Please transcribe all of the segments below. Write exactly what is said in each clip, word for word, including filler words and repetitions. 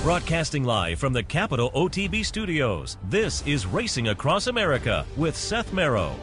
Broadcasting live from the Capital O T B studios, this is Racing Across America with Seth Merrow.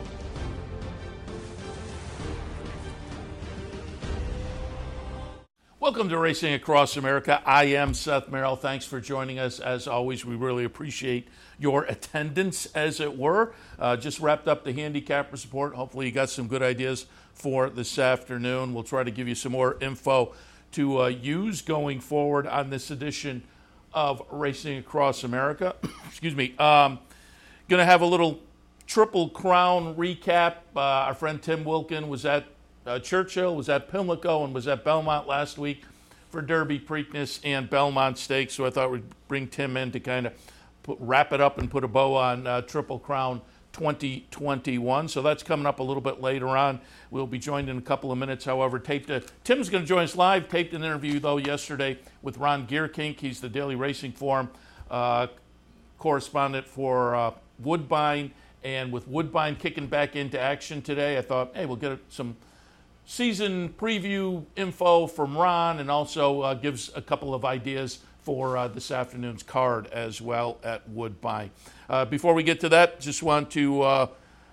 Welcome to Racing Across America. I am Seth Merrow. Thanks for joining us. As always, we really appreciate your attendance, as it were. Uh, just wrapped up the Handicappers Report. Hopefully you got some good ideas for this afternoon. We'll try to give you some more info to uh, use going forward on this edition of Racing Across America. Excuse me. Um, going to have a little Triple Crown recap. Uh, our friend Tim Wilkin was at uh, Churchill, was at Pimlico, and was at Belmont last week for Derby, Preakness, and Belmont Stakes. So I thought we'd bring Tim in to kind of put, wrap it up and put a bow on uh, Triple Crown twenty twenty-one. So that's coming up a little bit later on. We'll be joined in a couple of minutes. However, taped a, Tim's going to join us live. Taped an interview, though, yesterday with Ron Gearkink. He's the Daily Racing Form uh, correspondent for uh, Woodbine. And with Woodbine kicking back into action today, I thought, hey, we'll get some season preview info from Ron, and also uh, gives a couple of ideas for uh, this afternoon's card as well at Woodbine. Uh, before we get to that, just want to uh,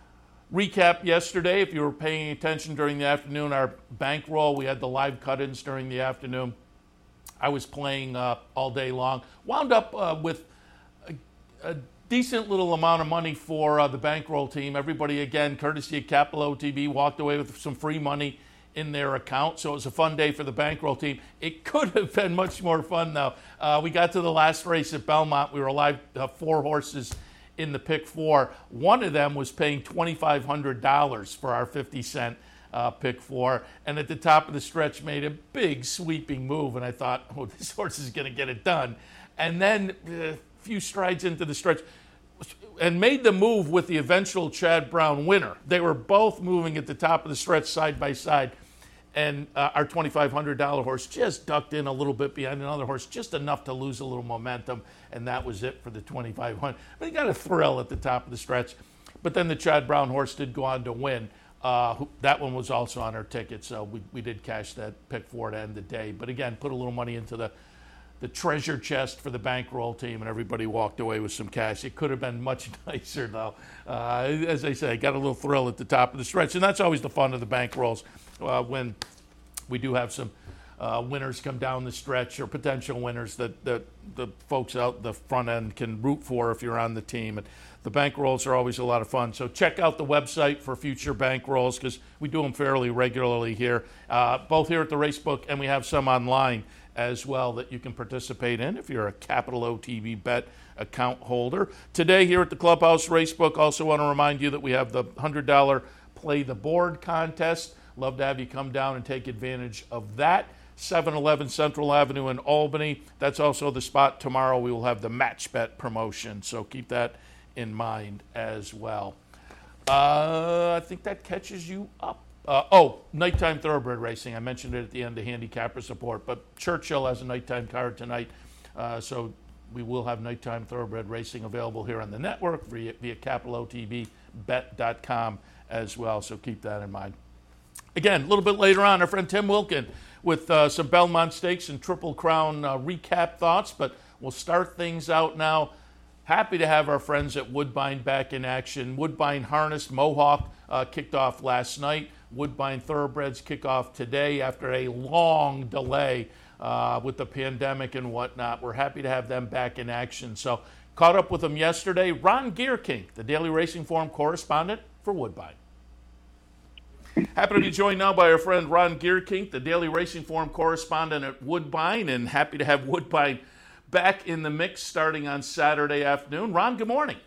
recap yesterday. If you were paying attention during the afternoon, our bankroll, we had the live cut-ins during the afternoon. I was playing uh, all day long. Wound up uh, with a, a decent little amount of money for uh, the bankroll team. Everybody, again, courtesy of Capital O T B, walked away with some free money in their account. So it was a fun day for the bankroll team. It could have been much more fun, though. Uh, we got to the last race at Belmont. We were alive, uh, four horses in the pick four. One of them was paying twenty-five hundred dollars for our fifty cent uh, pick four. And at the top of the stretch made a big sweeping move. And I thought, oh, this horse is going to get it done. And then a few strides into the stretch, and made the move with the eventual Chad Brown winner. They were both moving at the top of the stretch side by side. And uh, our twenty-five hundred dollars horse just ducked in a little bit behind another horse, just enough to lose a little momentum, and that was it for the twenty-five hundred dollars. But he got a thrill at the top of the stretch. But then the Chad Brown horse did go on to win. Uh, who, that one was also on our ticket, so we, we did cash that pick four to end the day. But again, put a little money into the, the treasure chest for the bankroll team, and everybody walked away with some cash. It could have been much nicer, though. Uh, as I say, got a little thrill at the top of the stretch, and that's always the fun of the bankrolls. Uh, when we do have some uh, winners come down the stretch, or potential winners that, that the folks out the front end can root for if you're on the team. And the bankrolls are always a lot of fun. So check out the website for future bankrolls, because we do them fairly regularly here, uh, both here at the Racebook, and we have some online as well that you can participate in if you're a Capital O T B Bet account holder. Today here at the Clubhouse Racebook, also want to remind you that we have the one hundred dollars Play the Board contest. Love to have you come down and take advantage of that. seven eleven Central Avenue in Albany. That's also the spot tomorrow. We will have the match bet promotion, so keep that in mind as well. Uh, I think that catches you up. Uh, oh, nighttime thoroughbred racing. I mentioned it at the end of Handicappers Report, but Churchill has a nighttime card tonight, uh, so we will have nighttime thoroughbred racing available here on the network via, via capital O T B bet dot com as well, so keep that in mind. Again, a little bit later on, our friend Tim Wilkin with uh, some Belmont Stakes and Triple Crown uh, recap thoughts, but we'll start things out now. Happy to have our friends at Woodbine back in action. Woodbine Harness Mohawk uh, kicked off last night. Woodbine Thoroughbreds kick off today after a long delay uh, with the pandemic and whatnot. We're happy to have them back in action. So caught up with them yesterday. Ron Gearkink, the Daily Racing Form correspondent for Woodbine. Happy to be joined now by our friend Ron Gearkink, the Daily Racing Form correspondent at Woodbine, and happy to have Woodbine back in the mix starting on Saturday afternoon. Ron, good morning.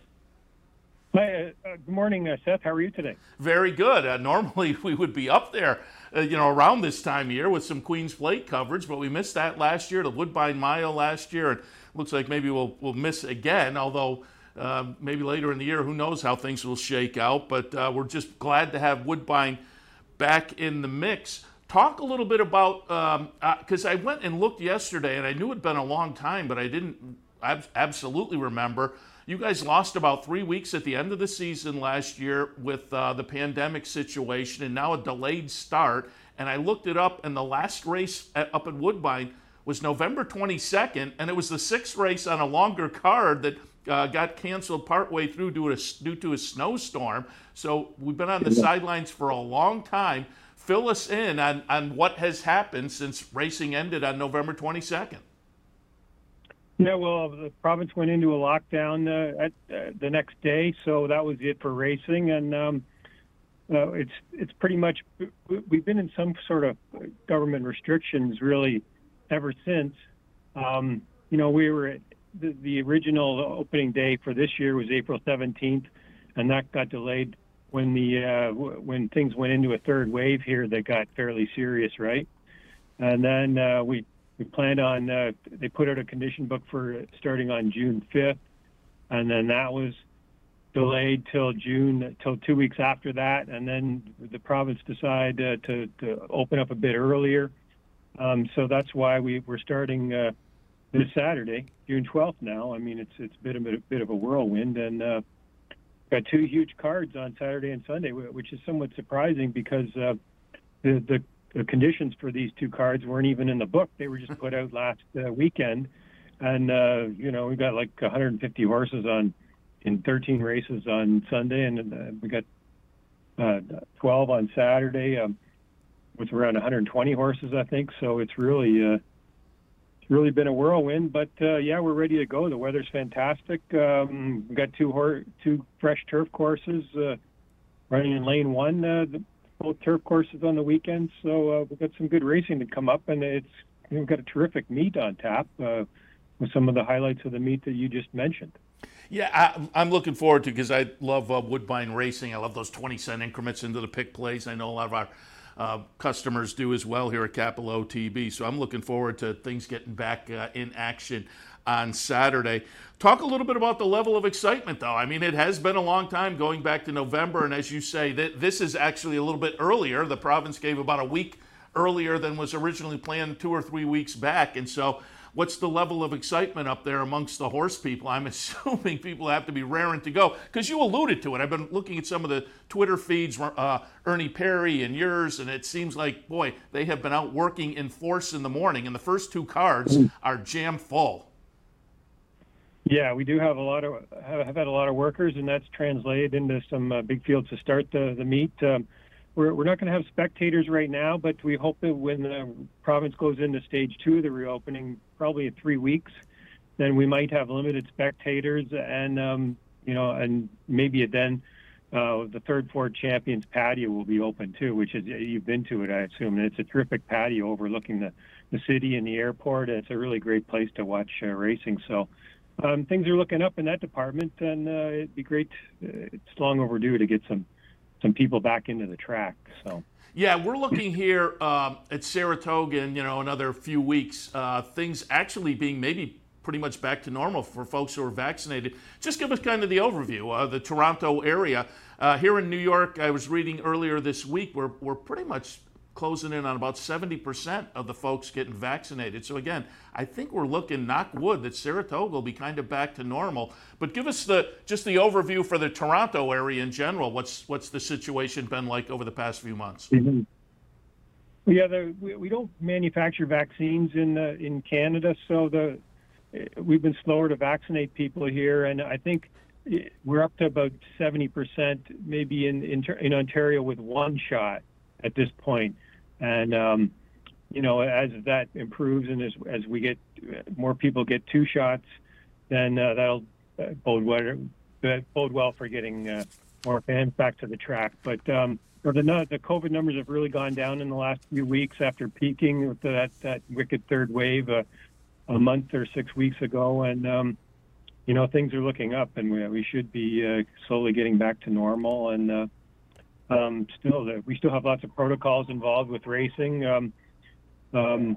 Hi, uh, good morning, uh, Seth. How are you today? Very good. Uh, normally we would be up there, uh, you know, around this time of year with some Queen's Plate coverage, but we missed that last year, the Woodbine Mile last year, and looks like maybe we'll we'll miss again, although uh, maybe later in the year, who knows how things will shake out. But uh, we're just glad to have Woodbine back in the mix. Talk a little bit about, because um, uh, I went and looked yesterday, and I knew it'd been a long time, but I didn't ab- absolutely remember. You guys lost about three weeks at the end of the season last year with uh, the pandemic situation, and now a delayed start. And I looked it up, and the last race at, up at Woodbine was November twenty-second, and it was the sixth race on a longer card that uh, got canceled partway through due to, due to a snowstorm. So we've been on the sidelines for a long time. Fill us in on, on what has happened since racing ended on November twenty-second. Yeah, well, the province went into a lockdown uh, at uh, the next day, so that was it for racing. And um, uh, it's it's pretty much, we've been in some sort of government restrictions really ever since. Um, you know, we were at the, the original opening day for this year was April seventeenth, and that got delayed when the uh, w- when things went into a third wave here that got fairly serious, right? And then uh, we we planned on uh, they put out a condition book for starting on June fifth, and then that was delayed till June, till two weeks after that, and then the province decided uh, to to open up a bit earlier. Um, so that's why we we're starting uh, this Saturday, June twelfth. Now, I mean, it's it's been a bit, a bit of a whirlwind, and uh, got two huge cards on Saturday and Sunday, which is somewhat surprising because uh, the, the the conditions for these two cards weren't even in the book. They were just put out last uh, weekend, and uh, you know, we got like one hundred fifty horses on in thirteen races on Sunday, and uh, we got uh, twelve on Saturday. Um, with around one hundred twenty horses, I think. So it's really, uh, it's really been a whirlwind. But uh, yeah, we're ready to go. The weather's fantastic. Um, we've got two hor- two fresh turf courses uh, running in Lane One. Uh, the, both turf courses on the weekend. So uh, we've got some good racing to come up, and it's we've got a terrific meet on tap uh, with some of the highlights of the meet that you just mentioned. Yeah, I, I'm looking forward to because I love uh, Woodbine racing. I love those twenty cent increments into the pick plays. I know a lot of our Uh, customers do as well here at Capital O T B. So I'm looking forward to things getting back uh, in action on Saturday. Talk a little bit about the level of excitement, though. I mean, it has been a long time going back to November, and as you say, th- this is actually a little bit earlier. The province gave about a week earlier than was originally planned two or three weeks back. And so what's the level of excitement up there amongst the horse people? I'm assuming people have to be raring to go because you alluded to it. I've been looking at some of the Twitter feeds, uh, Ernie Perry and yours, and it seems like, boy, they have been out working in force in the morning, and the first two cards are jam full. Yeah, we do have a lot of have had a lot of workers, and that's translated into some uh, big fields to start the the meet. Um, We're, we're not going to have spectators right now, but we hope that when the province goes into stage two of the reopening, probably in three weeks, then we might have limited spectators, and um, you know, and maybe then uh, the third Ford Champions patio will be open too, which is you've been to it, I assume. And it's a terrific patio overlooking the, the city and the airport. And it's a really great place to watch uh, racing. So um, things are looking up in that department, and uh, it'd be great. Uh, it's long overdue to get some. some people back into the track. So yeah, we're looking here um, at Saratoga in, you know, another few weeks, uh, things actually being maybe pretty much back to normal for folks who are vaccinated. Just give us kind of the overview of uh, the Toronto area. Uh, here in New York, I was reading earlier this week, we're, we're pretty much closing in on about seventy percent of the folks getting vaccinated. So again, I think we're looking, knock wood, that Saratoga will be kind of back to normal. But give us the just the overview for the Toronto area in general. What's what's the situation been like over the past few months? Mm-hmm. Yeah, the, we, we don't manufacture vaccines in uh, in Canada, so the we've been slower to vaccinate people here, and I think we're up to about seventy percent maybe in, in in Ontario with one shot at this point. And, um, you know, as that improves and as, as we get more people get two shots, then uh, that'll bode well, bode well for getting uh, more fans back to the track. But um, the, the COVID numbers have really gone down in the last few weeks after peaking with that, that wicked third wave uh, a month or six weeks ago. And, um, you know, things are looking up, and we, we should be uh, slowly getting back to normal. And, uh, Um, still, uh, we still have lots of protocols involved with racing. Um, um,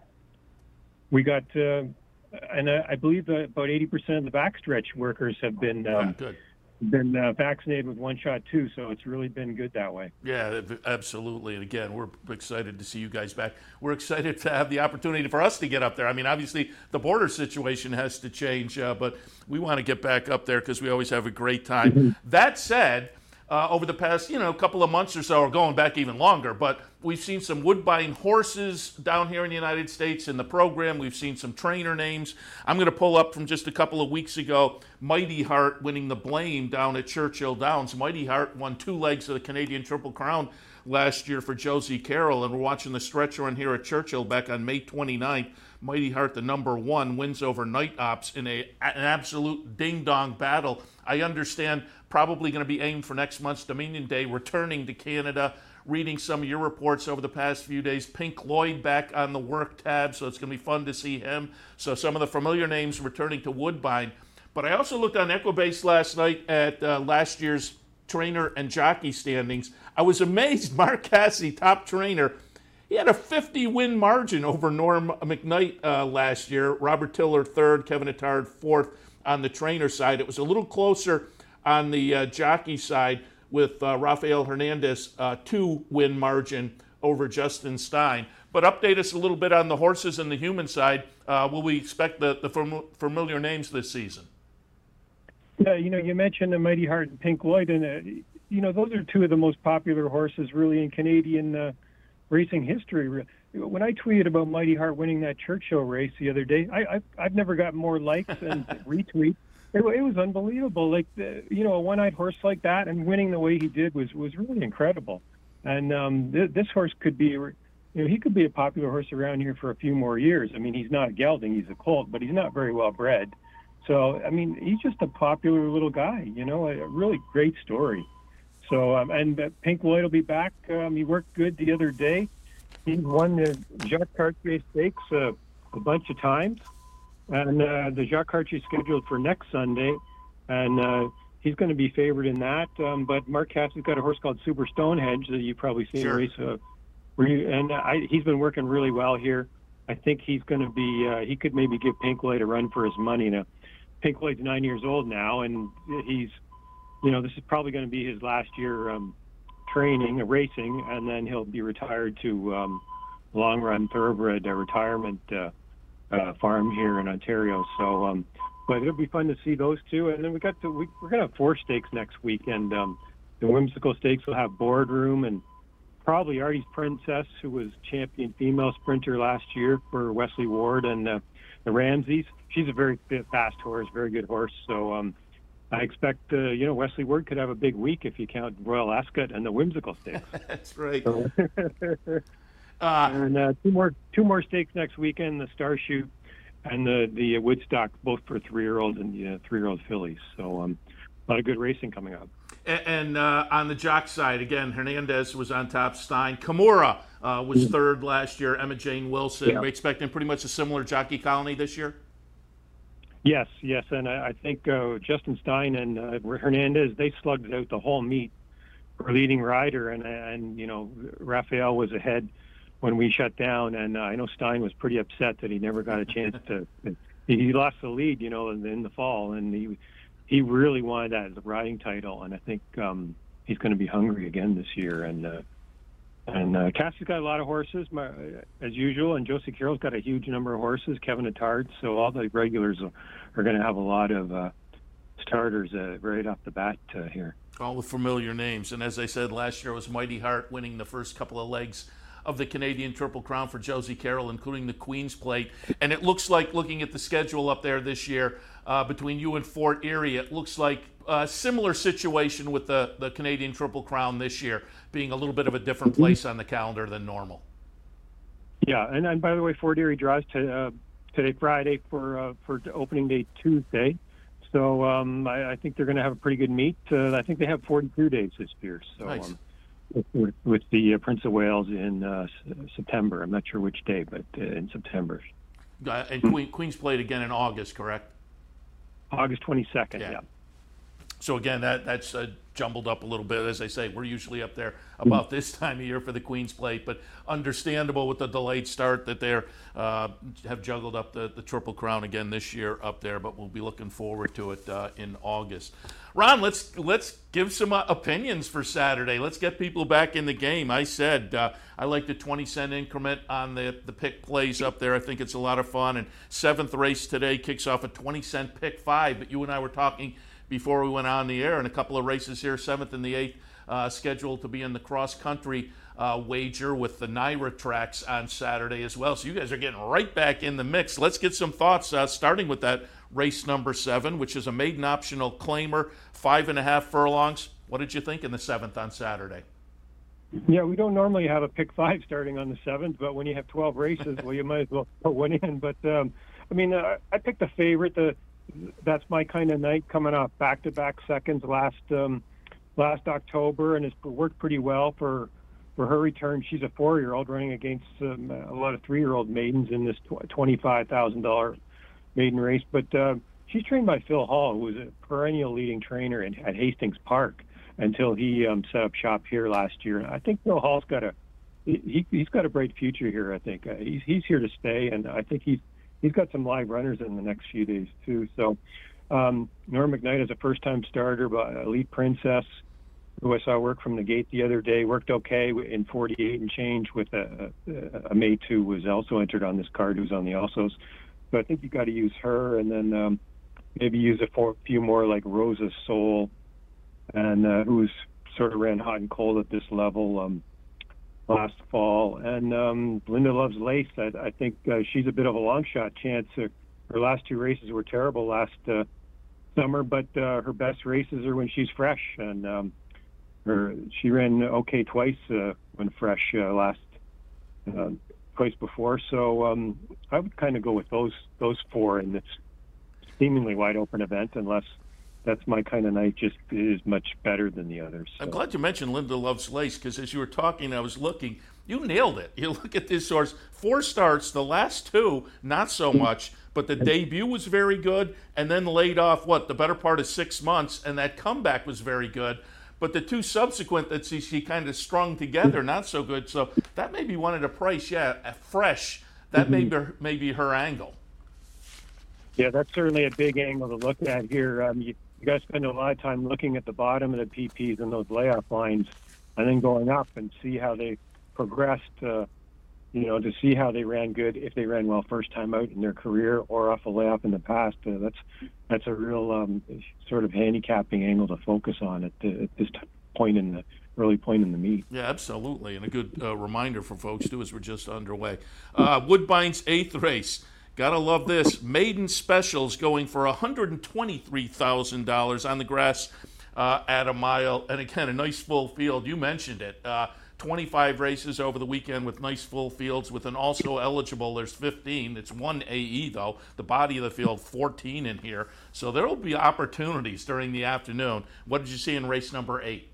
we got, uh, and uh, I believe that about eighty percent of the backstretch workers have been um, yeah, good. been uh, vaccinated with one shot too. So it's really been good that way. Yeah, absolutely. And again, we're excited to see you guys back. We're excited to have the opportunity for us to get up there. I mean, obviously the border situation has to change, uh, but we want to get back up there because we always have a great time. Mm-hmm. That said, uh, over the past, you know, couple of months or so, or going back even longer. But we've seen some Woodbine horses down here in the United States in the program. We've seen some trainer names. I'm going to pull up from just a couple of weeks ago, Mighty Heart winning the Blame down at Churchill Downs. Mighty Heart won two legs of the Canadian Triple Crown last year for Josie Carroll, and we're watching the stretch run here at Churchill back on May twenty-ninth. Mighty Heart, the number one, wins over Night Ops in a, an absolute ding-dong battle. I understand probably going to be aimed for next month's Dominion Day, returning to Canada. Reading some of your reports over the past few days, Pink Lloyd back on the work tab, so it's going to be fun to see him. So some of the familiar names returning to Woodbine. But I also looked on Equibase last night at uh, last year's trainer and jockey standings. I was amazed. Mark Cassidy, top trainer, he had a fifty-win margin over Norm McKnight uh, last year. Robert Tiller third, Kevin Attard fourth on the trainer side. It was a little closer on the uh, jockey side with uh, Rafael Hernandez, uh, two-win margin over Justin Stein. But update us a little bit on the horses and the human side. Uh, will we expect the, the fam- familiar names this season? Yeah, you know, you mentioned the Mighty Heart and Pink Lloyd, and, uh, you know, those are two of the most popular horses really in Canadian uh, racing history. When I tweeted about Mighty Heart winning that Churchill race the other day, I, I've, I've never gotten more likes and retweets. It, it was unbelievable. Like, the, you know, a one-eyed horse like that and winning the way he did was, was really incredible. And um, th- this horse could be, you know, he could be a popular horse around here for a few more years. I mean, he's not a gelding, he's a colt, but he's not very well bred. So, I mean, he's just a popular little guy, you know, a, a really great story. So, um, and uh, Pink Lloyd will be back. Um, he worked good the other day. He won the Jacques Cartier Stakes uh, a bunch of times. And uh, the Jacques Cartier is scheduled for next Sunday, and uh, he's going to be favored in that. Um, but Mark Cassidy's got a horse called Super Stonehenge that you've probably seen Sure. race. Uh, where you, and I, he's been working really well here. I think he's going to be, uh, he could maybe give Pink Lloyd a run for his money. Now, Pink Lloyd's nine years old now, and he's, you know, this is probably going to be his last year um, training, uh, racing, and then he'll be retired to um, long-run thoroughbred uh, retirement uh, uh, farm here in Ontario. So, um, but it'll be fun to see those two. And then we got to, we, we're going to have four stakes next weekend. Um, the Whimsical Stakes will have Boardroom and probably Artie's Princess, who was champion female sprinter last year for Wesley Ward, and uh, the Ramses. She's a very fast horse, very good horse. So um, I expect, uh, you know, Wesley Ward could have a big week if you count Royal Ascot and the Whimsical Stakes. That's right. So, uh, and uh, two more two more stakes next weekend: the Star Shoot and the the Woodstock, both for three-year-olds and the uh, three-year-old fillies. So um, a lot of good racing coming up. And uh, on the jock side, again, Hernandez was on top. Stein. Kimura uh, was third last year. Emma Jane Wilson. Yeah. We're expecting pretty much a similar jockey colony this year? Yes, yes. And I, I think uh, Justin Stein and uh, Hernandez, they slugged it out the whole meet for leading rider. And, and you know, Raphael was ahead when we shut down. And uh, I know Stein was pretty upset that he never got a chance to – he lost the lead, you know, in, in the fall. And he – He really wanted that as a riding title, and I think um, he's going to be hungry again this year. And uh, and uh, Cassie's got a lot of horses, my, as usual, and Josie Carroll's got a huge number of horses, Kevin Attard, so all the regulars are, are going to have a lot of uh, starters uh, right off the bat uh, here. All the familiar names. And as I said, last year was Mighty Heart winning the first couple of legs of the Canadian Triple Crown for Josie Carroll, including the Queen's Plate. And it looks like, looking at the schedule up there this year, uh, between you and Fort Erie, it looks like a similar situation with the, the Canadian Triple Crown this year, being a little bit of a different place on the calendar than normal. Yeah, and, and by the way, Fort Erie draws to, uh, today, Friday, for uh, for opening day Tuesday. So um, I, I think they're going to have a pretty good meet. Uh, I think they have forty-two days this year. So. Nice. Um, With, with the uh, Prince of Wales in uh, S- September. I'm not sure which day, but uh, in September. Uh, and Queen, Queen's Plate again in August, correct? August twenty-second, yeah. Yeah. So again, that that's uh, jumbled up a little bit. As I say, we're usually up there about this time of year for the Queen's Plate, but understandable with the delayed start that they uh, have juggled up the, the Triple Crown again this year up there, but we'll be looking forward to it uh, in August. Ron, let's let's give some uh, opinions for Saturday. Let's get people back in the game. I said uh, I like the twenty cent increment on the, the pick plays up there. I think it's a lot of fun. And seventh race today kicks off a twenty cent pick five, but you and I were talking before we went on the air, and a couple of races here, seventh and the eighth, uh, scheduled to be in the cross-country uh, wager with the Naira tracks on Saturday as well. So you guys are getting right back in the mix. Let's get some thoughts, uh, starting with that race number seven, which is a maiden optional claimer, five and a half furlongs. What did you think in the seventh on Saturday? Yeah, we don't normally have a pick five starting on the seventh, but when you have twelve races, well, you might as well put one in. But, um, I mean, uh, I picked the favorite. The, that's my kind of night, coming off back-to-back seconds last um, last October, and it's worked pretty well for for her return. She's a four-year-old running against um, a lot of three-year-old maidens in this twenty-five thousand dollars maiden race. But uh, she's trained by Phil Hall, who was a perennial leading trainer in, at Hastings Park until he um, set up shop here last year. I think Phil Hall's got a he, he's got a bright future here. I think uh, he's he's here to stay, and I think he's he's got some live runners in the next few days too. So um, Norm McKnight is a first-time starter, but Elite Princess, who I saw work from the gate the other day, worked okay in forty-eight and change with a, a, a mate who was also entered on this card, who's on the Alsos. So I think you got to use her, and then um, maybe use a for, few more like Rosa Soul, and uh, who's sort of ran hot and cold at this level um, last fall. And um, Linda Loves Lace, I, I think uh, she's a bit of a long shot chance. Her, her last two races were terrible last uh, summer, but uh, her best races are when she's fresh. And um, her she ran okay twice uh, when fresh uh, last uh, twice before. So um, I would kind of go with those those four in this seemingly wide open event, unless that's my kind of night, just is much better than the others. So. I'm glad you mentioned Linda Loves Lace, because as you were talking, I was looking. You nailed it. You look at this horse, four starts, the last two, not so much, but the debut was very good, and then laid off, what, the better part of six months, and that comeback was very good. But the two subsequent that she, she kind of strung together, not so good. So that may be one at a price, yeah, fresh. That may be, may be her angle. Yeah, that's certainly a big angle to look at here. Um, you, you got to spend a lot of time looking at the bottom of the P Ps and those layoff lines, and then going up and see how they progressed, uh, you know, to see how they ran good, if they ran well first time out in their career or off a layoff in the past. Uh, that's that's a real um, sort of handicapping angle to focus on at, the, at this point in the early point in the meet. Yeah, absolutely, and a good uh, reminder for folks too as we're just underway. Uh, Woodbine's eighth race. Gotta love this. Maiden Specials going for one hundred twenty-three thousand dollars on the grass uh, at a mile. And again, a nice full field. You mentioned it. Uh, twenty-five races over the weekend with nice full fields. With an also eligible, there's fifteen. It's one A E, though. The body of the field, fourteen in here. So there will be opportunities during the afternoon. What did you see in race number eight?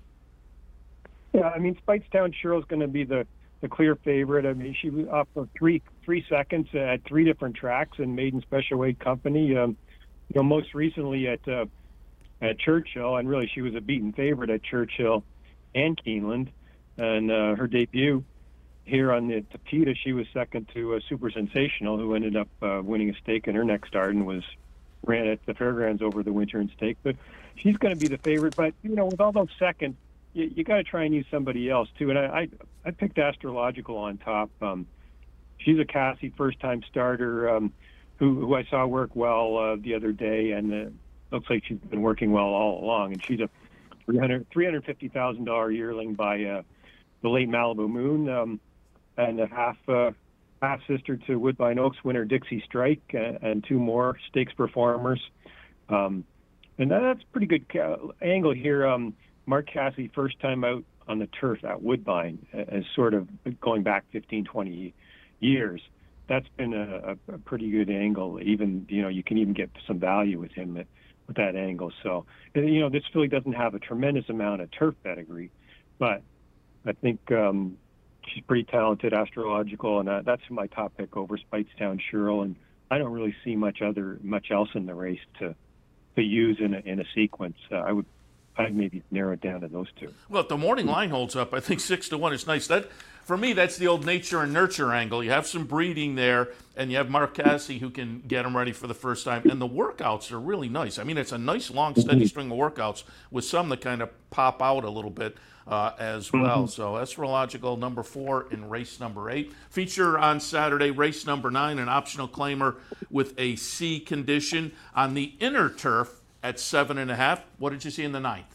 Yeah, I mean, Speightstown Cheryl's going to be the the clear favorite. I mean, she was up for three three seconds at three different tracks in Maiden Special Weight Company. Um, you know, most recently at uh, at Churchill, and really she was a beaten favorite at Churchill and Keeneland. And uh, her debut here on the Tapeta, she was second to uh, Super Sensational, who ended up uh, winning a stake in her next start and was ran at the Fairgrounds over the winter in stake. But she's going to be the favorite. But you know, with all those seconds, you, you got to try and use somebody else too. And I, I, I picked Astrological on top. Um, she's a Cassie first-time starter um, who, who I saw work well uh, the other day, and uh, looks like she's been working well all along. And she's a three hundred fifty thousand dollars yearling by uh, the late Malibu Moon, um, and a half uh, half sister to Woodbine Oaks winner Dixie Strike, uh, and two more stakes performers. Um, and that's a pretty good ca- angle here. Um, Mark Cassie, first time out on the turf at Woodbine, as sort of going back fifteen, twenty years. That's been a, a pretty good angle. Even, you know, you can even get some value with him at, with that angle. So, you know, this filly doesn't have a tremendous amount of turf pedigree, but I think um, she's pretty talented, Astrological, and uh, that's my top pick over Speightstown Cheryl. And I don't really see much other much else in the race to to use in a, in a sequence. Uh, I would I'd maybe narrow it down to those two. Well, if the morning line holds up, I think six to one is nice. That, for me, that's the old nature and nurture angle. You have some breeding there, and you have Mark Cassie who can get them ready for the first time. And the workouts are really nice. I mean, it's a nice, long, steady string of workouts with some that kind of pop out a little bit uh, as well. Mm-hmm. So Astrological, number four in race number eight. Feature on Saturday, race number nine, an optional claimer with a C condition on the inner turf at seven and a half. What did you see in the ninth?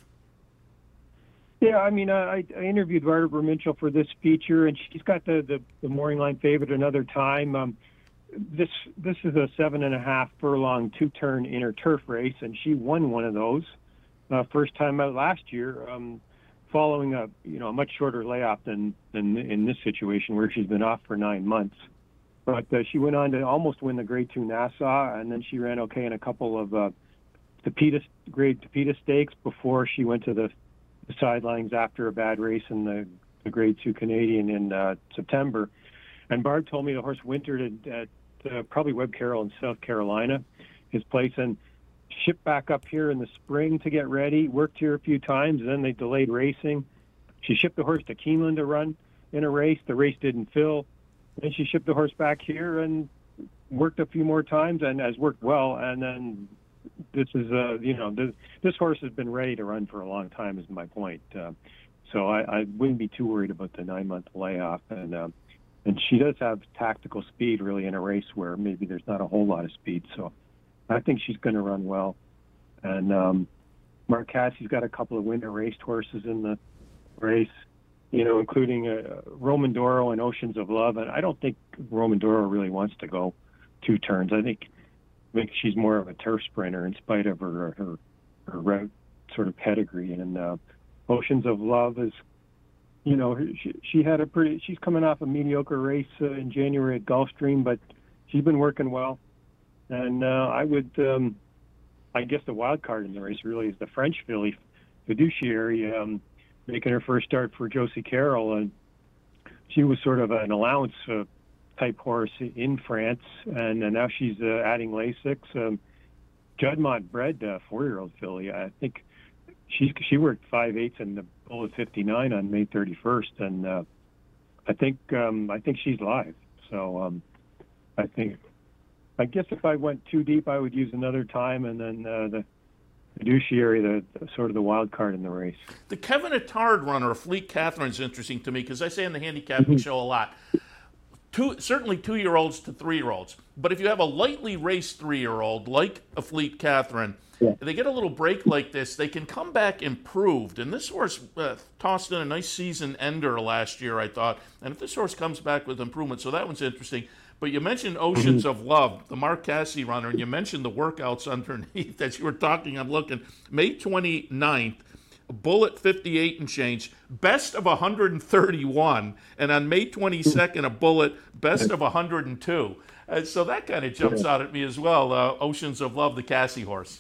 Yeah, I mean, I, I interviewed Barbara Minchell for this feature, and she's got the, the, the morning line favorite another time. Um, this this is a seven and a half furlong two-turn inner turf race, and she won one of those uh, first time out last year, um, following a you know a much shorter layoff than than in this situation where she's been off for nine months. But uh, she went on to almost win the Grade Two Nassau, and then she ran okay in a couple of uh, Tapeta Grade Tapeta Stakes before she went to the, the sidelines after a bad race in the, the Grade Two Canadian in uh, September. And Barb told me the horse wintered at, at uh, probably Webb Carroll in South Carolina, his place, and shipped back up here in the spring to get ready. Worked here a few times, and then they delayed racing. She shipped the horse to Keeneland to run in a race. The race didn't fill. Then she shipped the horse back here and worked a few more times and has worked well. And then this is, uh, you know, this, this horse has been ready to run for a long time is my point. Uh, so I, I wouldn't be too worried about the nine-month layoff. And uh, and she does have tactical speed, really, in a race where maybe there's not a whole lot of speed. So I think she's going to run well. And um, Mark Cassie's got a couple of winter raced horses in the race, you know, including uh, Roman Doro and Oceans of Love. And I don't think Roman Doro really wants to go two turns. I think, I think she's more of a turf sprinter in spite of her her, her route sort of pedigree. And uh, Oceans of Love is, you know, she, she had a pretty, she's coming off a mediocre race uh, in January at Gulfstream, but she's been working well. And uh, I would, um, I guess the wild card in the race really is the French filly, Fiduciary, um, making her first start for Josie Carroll. And she was sort of an allowance uh, type horse in France. And, and now she's uh, adding Lasix. Um, Juddmonte bred uh, four-year-old filly. I think she she worked five eighths in the Bullet fifty-nine on May thirty-first. And uh, I think um, I think she's live. So um, I think, I guess if I went too deep, I would use another time, and then uh, the Fiduciary, the, the sort of the wild card in the race. The Kevin Attard runner, Fleet Catherine's interesting to me because I say in the handicapping show a lot. Two, certainly two-year-olds to three-year-olds. But if you have a lightly raced three-year-old like a Fleet Catherine, yeah. they get a little break like this, they can come back improved. And this horse uh, tossed in a nice season ender last year, I thought. And if this horse comes back with improvement, so that one's interesting. But you mentioned Oceans mm-hmm. of Love, the Mark Cassie runner, and you mentioned the workouts underneath that you were talking. I'm looking. May twenty-ninth, Bullet fifty-eight and change, best of one hundred thirty-one. And on May twenty-second, a Bullet, best of one hundred two. Uh, so that kind of jumps out at me as well, uh, Oceans of Love, the Cassie horse.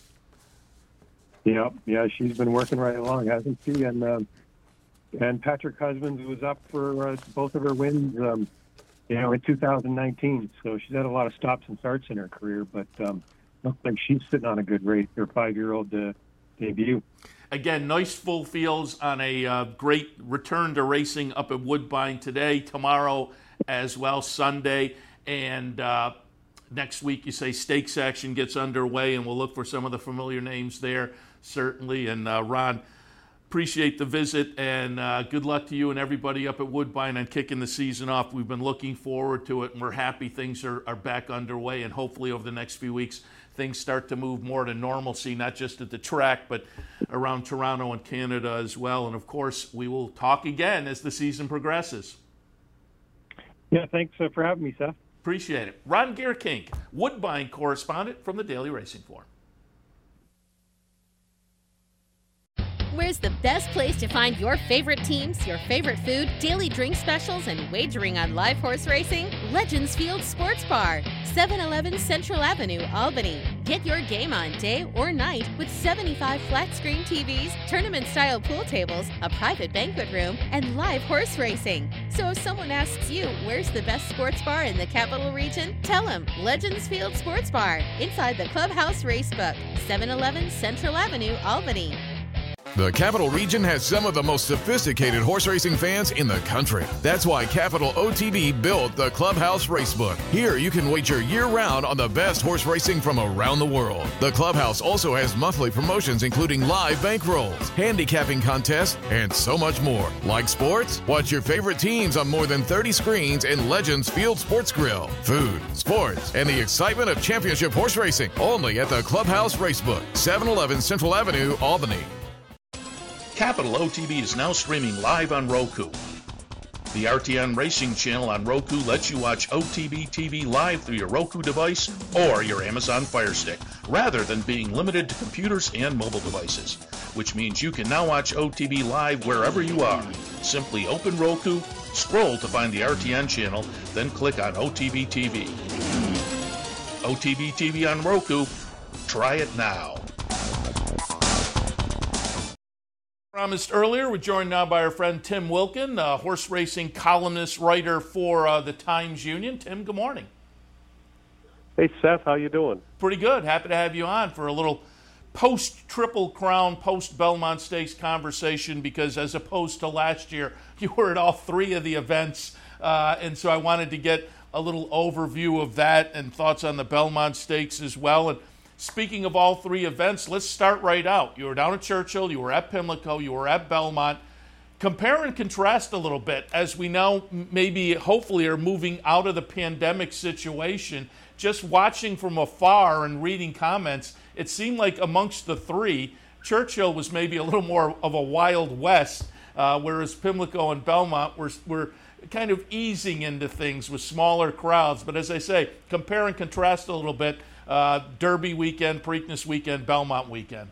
Yeah, yeah, she's been working right along, hasn't she? And, uh, and Patrick Husbands was up for uh, both of her wins. Um, You know, in two thousand nineteen, so she's had a lot of stops and starts in her career, but um, looks like she's sitting on a good race, her five-year-old uh, debut. Again, nice full fields on a uh, great return to racing up at Woodbine today, tomorrow as well, Sunday, and uh, next week you say stakes action gets underway, and we'll look for some of the familiar names there, certainly. And uh, Ron, appreciate the visit, and uh, good luck to you and everybody up at Woodbine on kicking the season off. We've been looking forward to it, and we're happy things are, are back underway, and hopefully over the next few weeks things start to move more to normalcy, not just at the track, but around Toronto and Canada as well. And, of course, we will talk again as the season progresses. Yeah, thanks uh, for having me, Seth. Appreciate it. Ron Gehrkink, Woodbine correspondent from the Daily Racing Form. Where's the best place to find your favorite teams, your favorite food, daily drink specials, and wagering on live horse racing? Legends Field Sports Bar, seven eleven Central Avenue, Albany. Get your game on day or night with seventy-five flat-screen T Vs, tournament-style pool tables, a private banquet room, and live horse racing. So if someone asks you, where's the best sports bar in the capital region? Tell them Legends Field Sports Bar, inside the Clubhouse Racebook, seven eleven Central Avenue, Albany. The Capital Region has some of the most sophisticated horse racing fans in the country. That's why Capital O T B built the Clubhouse Racebook. Here you can wager year-round on the best horse racing from around the world. The Clubhouse also has monthly promotions including live bankrolls, handicapping contests, and so much more. Like sports? Watch your favorite teams on more than thirty screens in Legends Field Sports Grill. Food, sports, and the excitement of championship horse racing. Only at the Clubhouse Racebook, seven eleven Central Avenue, Albany. Capital O T B is now streaming live on Roku. The R T N Racing channel on Roku lets you watch O T B T V live through your Roku device or your Amazon Fire Stick, rather than being limited to computers and mobile devices, which means you can now watch O T B live wherever you are. Simply open Roku, scroll to find the R T N channel, then click on O T B T V. O T B T V on Roku. Try it now. Promised earlier, we're joined now by our friend Tim Wilkin, a horse racing columnist, writer for uh, the Times Union. Tim, good morning. Hey, Seth, how you doing? Pretty good. Happy to have you on for a little post-Triple Crown, post-Belmont Stakes conversation, because as opposed to last year, you were at all three of the events, uh, and so I wanted to get a little overview of that and thoughts on the Belmont Stakes as well. And speaking of all three events, let's start right out. You were down at Churchill, you were at Pimlico, you were at Belmont. Compare and contrast a little bit as we now maybe hopefully are moving out of the pandemic situation. Just watching from afar and reading comments, it seemed like amongst the three, Churchill was maybe a little more of a Wild West, uh, whereas Pimlico and Belmont were, were kind of easing into things with smaller crowds. But as I say, compare and contrast a little bit. Uh, Derby weekend, Preakness weekend, Belmont weekend.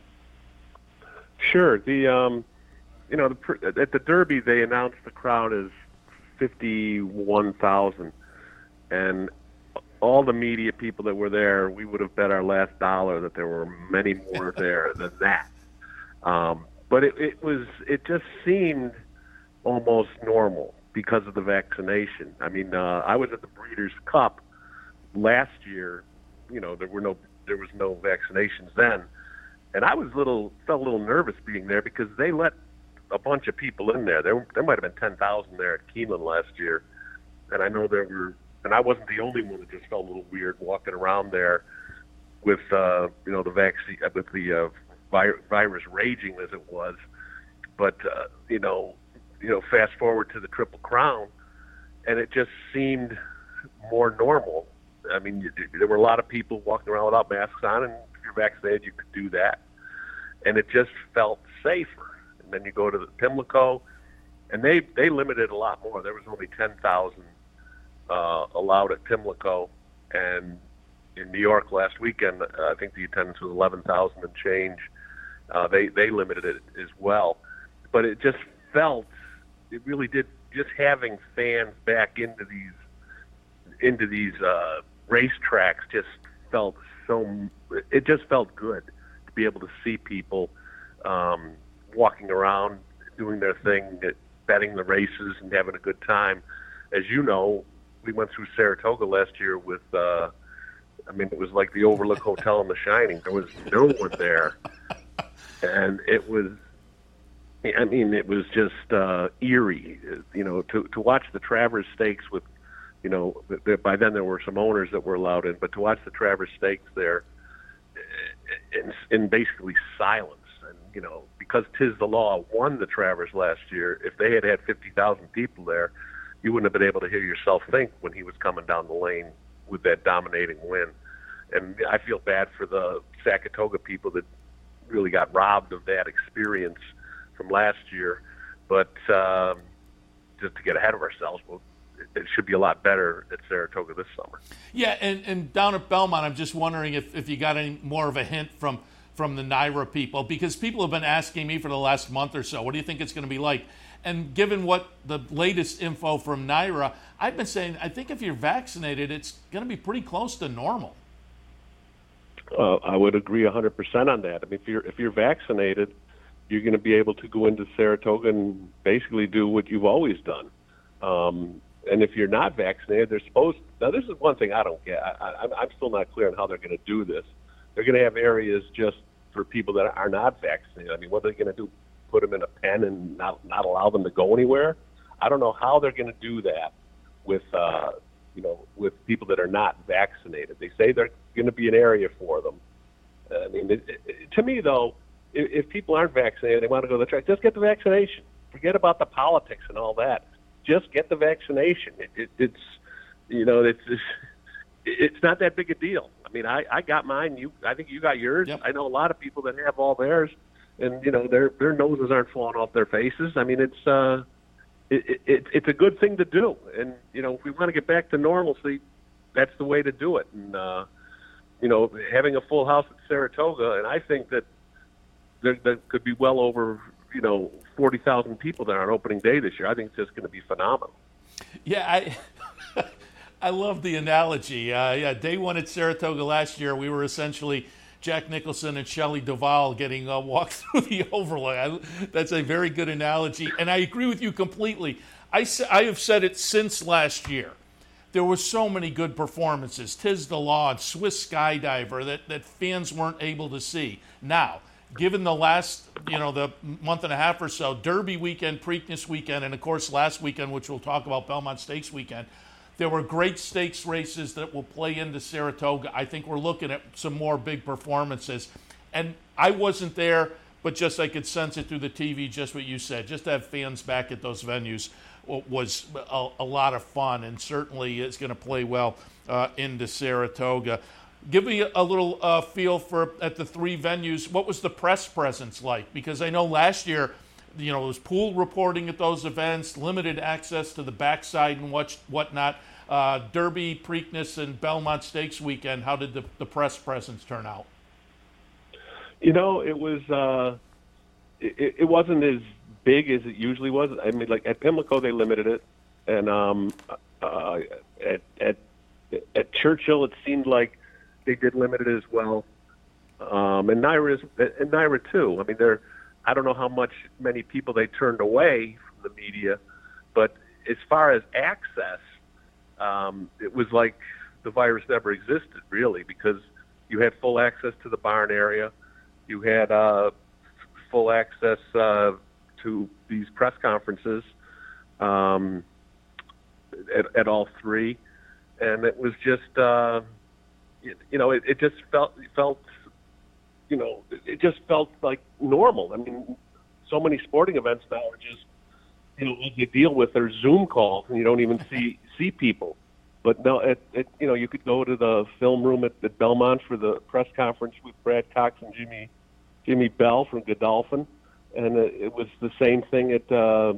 Sure. The um, you know, the, at the Derby they announced the crowd as fifty-one thousand, and all the media people that were there, we would have bet our last dollar that there were many more there than that. Um, but it, it was, it just seemed almost normal because of the vaccination. I mean, uh, I was at the Breeders' Cup last year. You know, there were no, there was no vaccinations then, and I was a little, felt a little nervous being there because they let a bunch of people in there. There, there might have been ten thousand there at Keeneland last year, and I know there were, and I wasn't the only one that just felt a little weird walking around there with, uh, you know, the vaccine, with the uh, vi- virus raging as it was. But uh, you know, you know, fast forward to the Triple Crown, and it just seemed more normal. I mean, there were a lot of people walking around without masks on, and if you're vaccinated, you could do that. And it just felt safer. And then you go to the Pimlico, and they, they limited a lot more. There was only ten thousand uh, allowed at Pimlico. And in New York last weekend, uh, I think the attendance was eleven thousand and change. Uh, they, they limited it as well. But it just felt, it really did, just having fans back into these, into these uh, racetracks just felt so, it just felt good to be able to see people um, walking around, doing their thing, betting the races and having a good time. As you know, we went through Saratoga last year with, uh, I mean, it was like the Overlook Hotel in The Shining. There was no one there. And it was, I mean, it was just uh, eerie, you know, to, to watch the Travers Stakes with, you know, by then there were some owners that were allowed in, but to watch the Travers Stakes there in, in basically silence, and, you know, because Tiz the Law won the Travers last year, if they had had fifty thousand people there, you wouldn't have been able to hear yourself think when he was coming down the lane with that dominating win. And I feel bad for the Saratoga people that really got robbed of that experience from last year. But um, just to get ahead of ourselves, we'll, it should be a lot better at Saratoga this summer. Yeah, and, and down at Belmont, I'm just wondering if, if you got any more of a hint from, from the NYRA people, because people have been asking me for the last month or so, what do you think it's going to be like? And given what the latest info from NYRA, I've been saying, I think if you're vaccinated, it's going to be pretty close to normal. Uh, I would agree one hundred percent on that. I mean, if you're, if you're vaccinated, you're going to be able to go into Saratoga and basically do what you've always done. Um, And if you're not vaccinated, they're supposed to, now this is one thing I don't get. I, I, I'm still not clear on how they're going to do this. They're going to have areas just for people that are not vaccinated. I mean, what are they going to do? put them in a pen and not not allow them to go anywhere. I don't know how they're going to do that with uh, you know with people that are not vaccinated. They say they're going to be an area for them. I mean, it, it, to me though, if, if people aren't vaccinated, they want to go to the track. Just get the vaccination. Forget about the politics and all that. Just get the vaccination. It, it, it's you know it's. it's It's not that big a deal. I mean, I, I got mine. You, I think you got yours. Yep. I know a lot of people that have all theirs, and you know their their noses aren't falling off their faces. I mean, it's uh, it, it it's a good thing to do. And you know, if we want to get back to normalcy, that's the way to do it. And uh, you know, having a full house at Saratoga, and I think that there, there could be well over you know forty thousand people there on opening day this year. I think it's just going to be phenomenal. Yeah, I. I love the analogy. Uh, yeah, day one at Saratoga last year, we were essentially Jack Nicholson and Shelley Duvall getting uh, walked through the overlay. I, that's a very good analogy, and I agree with you completely. I, I have said it since last year. There were so many good performances. Tiz the Law, Swiss Skydiver that, that fans weren't able to see. Now, given the last, you know, the month and a half or so, Derby weekend, Preakness weekend, and of course last weekend, which we'll talk about, Belmont Stakes weekend, there were great stakes races that will play into Saratoga. I think we're looking at some more big performances. And I wasn't there, but just I could sense it through the T V, just what you said. Just to have fans back at those venues was a, a lot of fun, and certainly is going to play well uh, into Saratoga. Give me a little uh, feel for, at the three venues, what was the press presence like? Because I know last year, you know, it was pool reporting at those events, limited access to the backside and what whatnot. Uh, Derby, Preakness, and Belmont Stakes weekend, how did the, the press presence turn out? You know, it was uh, it, it wasn't as big as it usually was. I mean, like at Pimlico, they limited it, and um, uh, at, at at Churchill, it seemed like they did limit it as well, um, and Naira is, and Naira too. I mean, they're I don't know how much many people they turned away from the media, but as far as access, um, it was like the virus never existed, really, because you had full access to the barn area, you had uh, full access uh, to these press conferences um, at, at all three, and it was just, uh, you know, it, it just felt felt. You know, it just felt like normal. I mean, so many sporting events now are just, you know, what you deal with are Zoom calls, and you don't even see see people. But no, it, it, you know, you could go to the film room at, at Belmont for the press conference with Brad Cox and Jimmy Jimmy Bell from Godolphin, and it, it was the same thing at uh,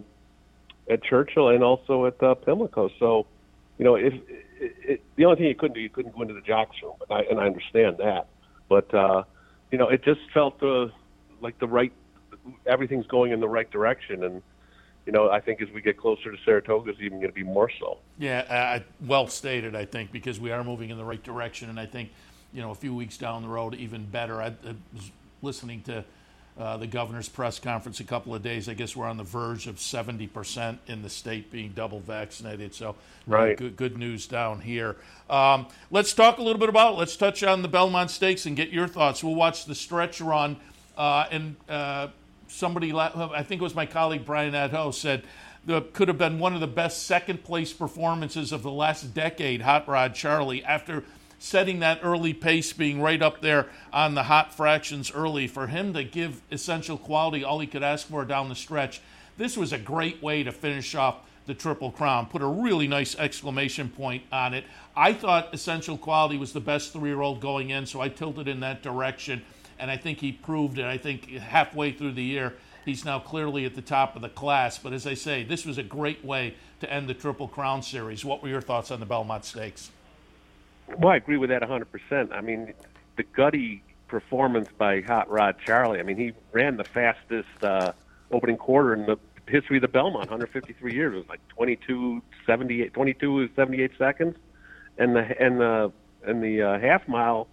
at Churchill and also at uh, Pimlico. So, you know, if it, it, the only thing you couldn't do, you couldn't go into the jocks room, but I, and I understand that, but. Uh, You know, it just felt uh, like the right, everything's going in the right direction. And, you know, I think as we get closer to Saratoga, it's even going to be more so. Yeah, uh, well stated, I think, because we are moving in the right direction. And I think, you know, a few weeks down the road, even better. I, I was listening to uh, the governor's press conference a couple of days. I guess we're on the verge of seventy percent in the state being double vaccinated. So right. uh, good, good news down here. Um, let's talk a little bit about it. Let's touch on the Belmont Stakes and get your thoughts. We'll watch the stretch run. Uh, and uh, somebody, I think it was my colleague Brian Adho, said that could have been one of the best second-place performances of the last decade, Hot Rod Charlie, after setting that early pace, being right up there on the hot fractions early. For him to give Essential Quality all he could ask for down the stretch, this was a great way to finish off the Triple Crown. Put a really nice exclamation point on it. I thought Essential Quality was the best three-year-old going in, so I tilted in that direction, and I think he proved it. I think halfway through the year, he's now clearly at the top of the class. But as I say, this was a great way to end the Triple Crown Series. What were your thoughts on the Belmont Stakes? Well, I agree with that one hundred percent. I mean, the gutty performance by Hot Rod Charlie, I mean, he ran the fastest uh, opening quarter in the history of the Belmont, one hundred fifty-three years. It was like twenty-two seventy-eight, twenty-two seventy-eight seconds. And the, and the, and the uh, half mile,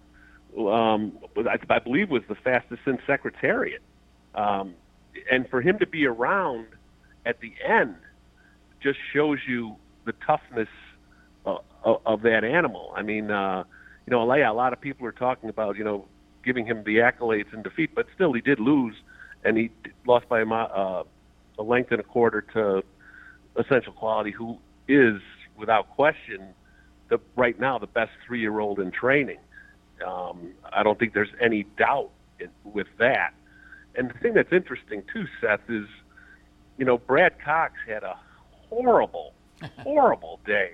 um, I, I believe, was the fastest since Secretariat. Um, and for him to be around at the end just shows you the toughness uh, of, of that animal. I mean, uh, you know, Alea, a lot of people are talking about, you know, giving him the accolades in defeat, but still he did lose. and he lost by a, uh, a length and a quarter to Essential Quality, who is, without question, the right now the best three-year-old in training. Um, I don't think there's any doubt in, with that. And the thing that's interesting, too, Seth, is, you know, Brad Cox had a horrible, horrible day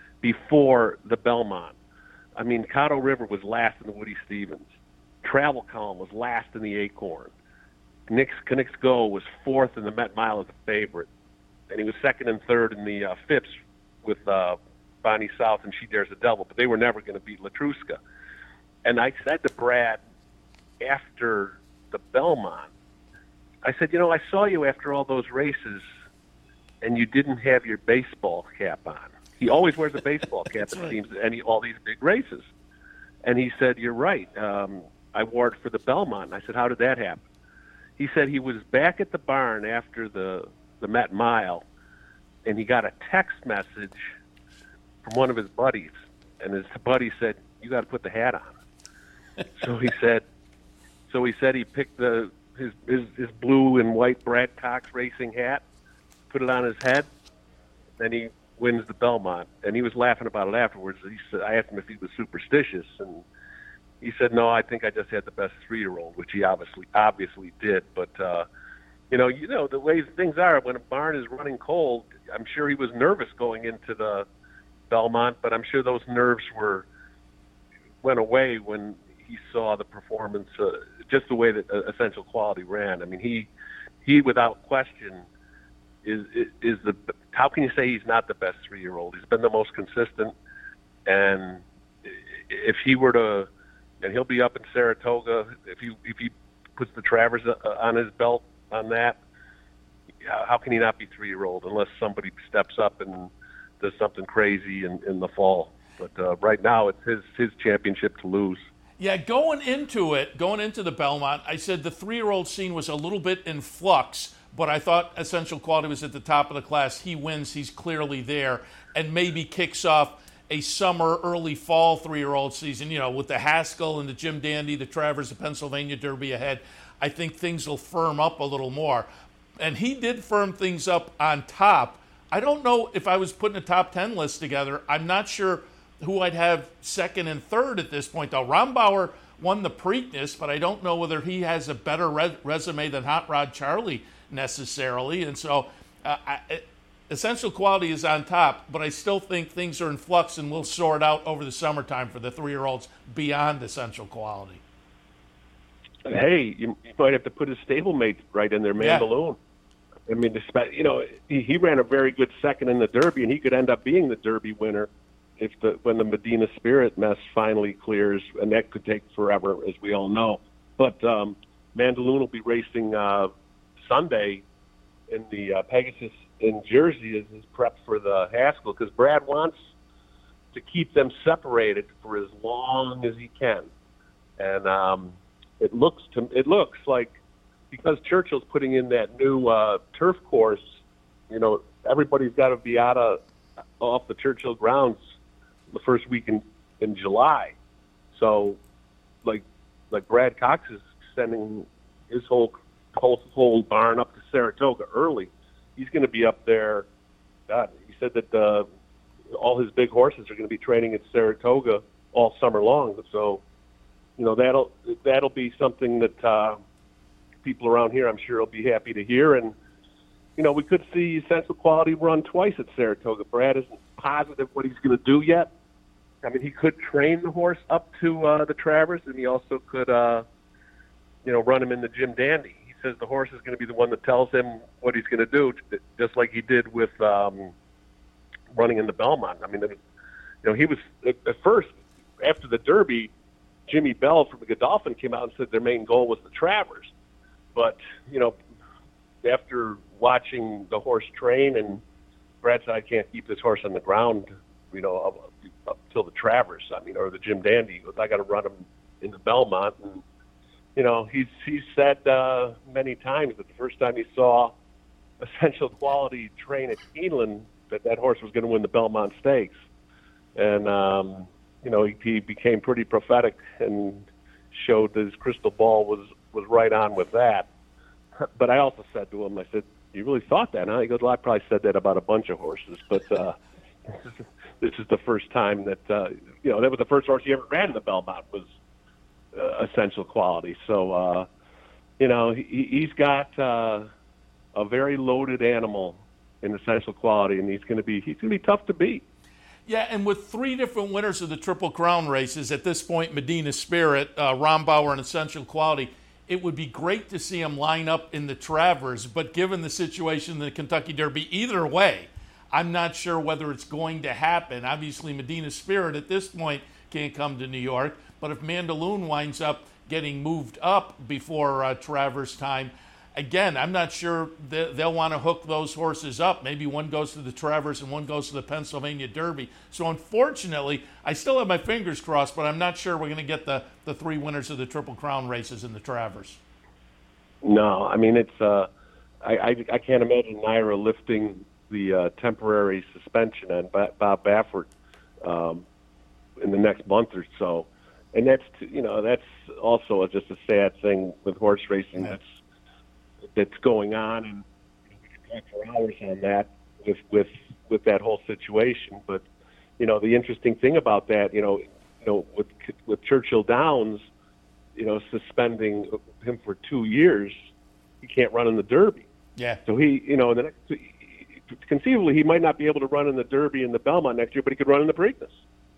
before the Belmont. I mean, Caddo River was last in the Woody Stevens. Travel Column was last in the Acorn. Knicks, Knicks Go was fourth in the Met Mile as a favorite. And he was second and third in the uh, Phipps with uh, Bonnie South and She Dares the Devil, but they were never going to beat Latruska. And I said to Brad after the Belmont, I said, you know, I saw you after all those races, and you didn't have your baseball cap on. He always wears a baseball cap, it right. seems, at any all these big races. And he said, you're right. Um, I wore it for the Belmont. And I said, how did that happen? He said he was back at the barn after the the Met Mile, and he got a text message from one of his buddies, and his buddy said, you got to put the hat on. so he said, so he said he picked the his, his his blue and white Brad Cox racing hat, put it on his head, then he wins the Belmont. And he was laughing about it afterwards. He said, I asked him if he was superstitious, and he said, no, I think I just had the best three-year-old, which he obviously obviously did, but. Uh, You know, you know the way things are. When a barn is running cold, I'm sure he was nervous going into the Belmont, but I'm sure those nerves were went away when he saw the performance, uh, just the way that uh, Essential Quality ran. I mean, he he without question is, is is the. How can you say he's not the best three-year-old? He's been the most consistent, and if he were to, and he'll be up in Saratoga if he if he puts the Travers on his belt. On that, how can he not be three-year-old unless somebody steps up and does something crazy in, in the fall? But uh, right now, it's his his championship to lose. Yeah, going into it, going into the Belmont, I said the three-year-old scene was a little bit in flux, but I thought Essential Quality was at the top of the class. He wins, he's clearly there, and maybe kicks off a summer, early fall three-year-old season, you know, with the Haskell and the Jim Dandy, the Travers, the Pennsylvania Derby ahead. I think things will firm up a little more. And he did firm things up on top. I don't know if I was putting a top ten list together. I'm not sure who I'd have second and third at this point, though. Rombauer won the Preakness, but I don't know whether he has a better re- resume than Hot Rod Charlie necessarily. And so uh, I, Essential Quality is on top, but I still think things are in flux and we'll sort out over the summertime for the three-year-olds beyond Essential Quality. Hey, you, you might have to put his stablemate right in there, Mandaloon. Yeah. I mean, you know, he, he ran a very good second in the Derby, and he could end up being the Derby winner if the when the Medina Spirit mess finally clears, and that could take forever, as we all know. But um, Mandaloon will be racing uh, Sunday in the uh, Pegasus in Jersey as his prep for the Haskell, because Brad wants to keep them separated for as long as he can, and. Um, It looks to it looks like because Churchill's putting in that new uh, turf course, you know, everybody's got to be out of off the Churchill grounds the first week in, in July. So, like like Brad Cox is sending his whole whole, whole barn up to Saratoga early. He's going to be up there. God, he said that uh, all his big horses are going to be training at Saratoga all summer long. So. You know, that'll that'll be something that uh, people around here, I'm sure, will be happy to hear. And, you know, we could see Essential Quality run twice at Saratoga. Brad isn't positive what he's going to do yet. I mean, he could train the horse up to uh, the Travers, and he also could, uh, you know, run him in the Jim Dandy. He says the horse is going to be the one that tells him what he's going to do, just like he did with um, running in the Belmont. I mean, you know, he was, at first, after the Derby, Jimmy Bell from the Godolphin came out and said their main goal was the Travers. But, you know, after watching the horse train, and Brad said, I can't keep this horse on the ground, you know, up, up till the Travers, I mean, or the Jim Dandy. I got to run him in the Belmont. And, you know, he's, he's said uh, many times that the first time he saw Essential Quality train at Keeneland, that that horse was going to win the Belmont Stakes. And, um, you know, he, he became pretty prophetic and showed that his crystal ball was, was right on with that. but I also said to him, I said, "You really thought that, huh?" He goes, "Well, I probably said that about a bunch of horses, but uh, this is the first time that uh, you know that was the first horse he ever ran in the Belmont was uh, Essential Quality." So uh, you know he, he's got uh, a very loaded animal in Essential Quality, and he's going to be he's going to be tough to beat. Yeah, and with three different winners of the Triple Crown races at this point, Medina Spirit, uh, Rombauer, and Essential Quality, it would be great to see him line up in the Travers. But given the situation in the Kentucky Derby, either way, I'm not sure whether it's going to happen. Obviously, Medina Spirit at this point can't come to New York. But if Mandaloun winds up getting moved up before uh, Travers time, again, I'm not sure they'll want to hook those horses up. Maybe one goes to the Travers and one goes to the Pennsylvania Derby. So unfortunately, I still have my fingers crossed, but I'm not sure we're going to get the, the three winners of the Triple Crown races in the Travers. No, I mean, it's uh, I, I, I can't imagine Naira lifting the uh, temporary suspension on Bob Baffert um, in the next month or so. And that's, you know, that's also just a sad thing with horse racing. That's that's going on, and we can talk for hours on that with with with that whole situation. But you know, the interesting thing about that, you know, you know, with with Churchill Downs, you know, suspending him for two years, he can't run in the Derby. Yeah. So he, you know, in the next, conceivably, he might not be able to run in the Derby and the Belmont next year, but he could run in the Preakness.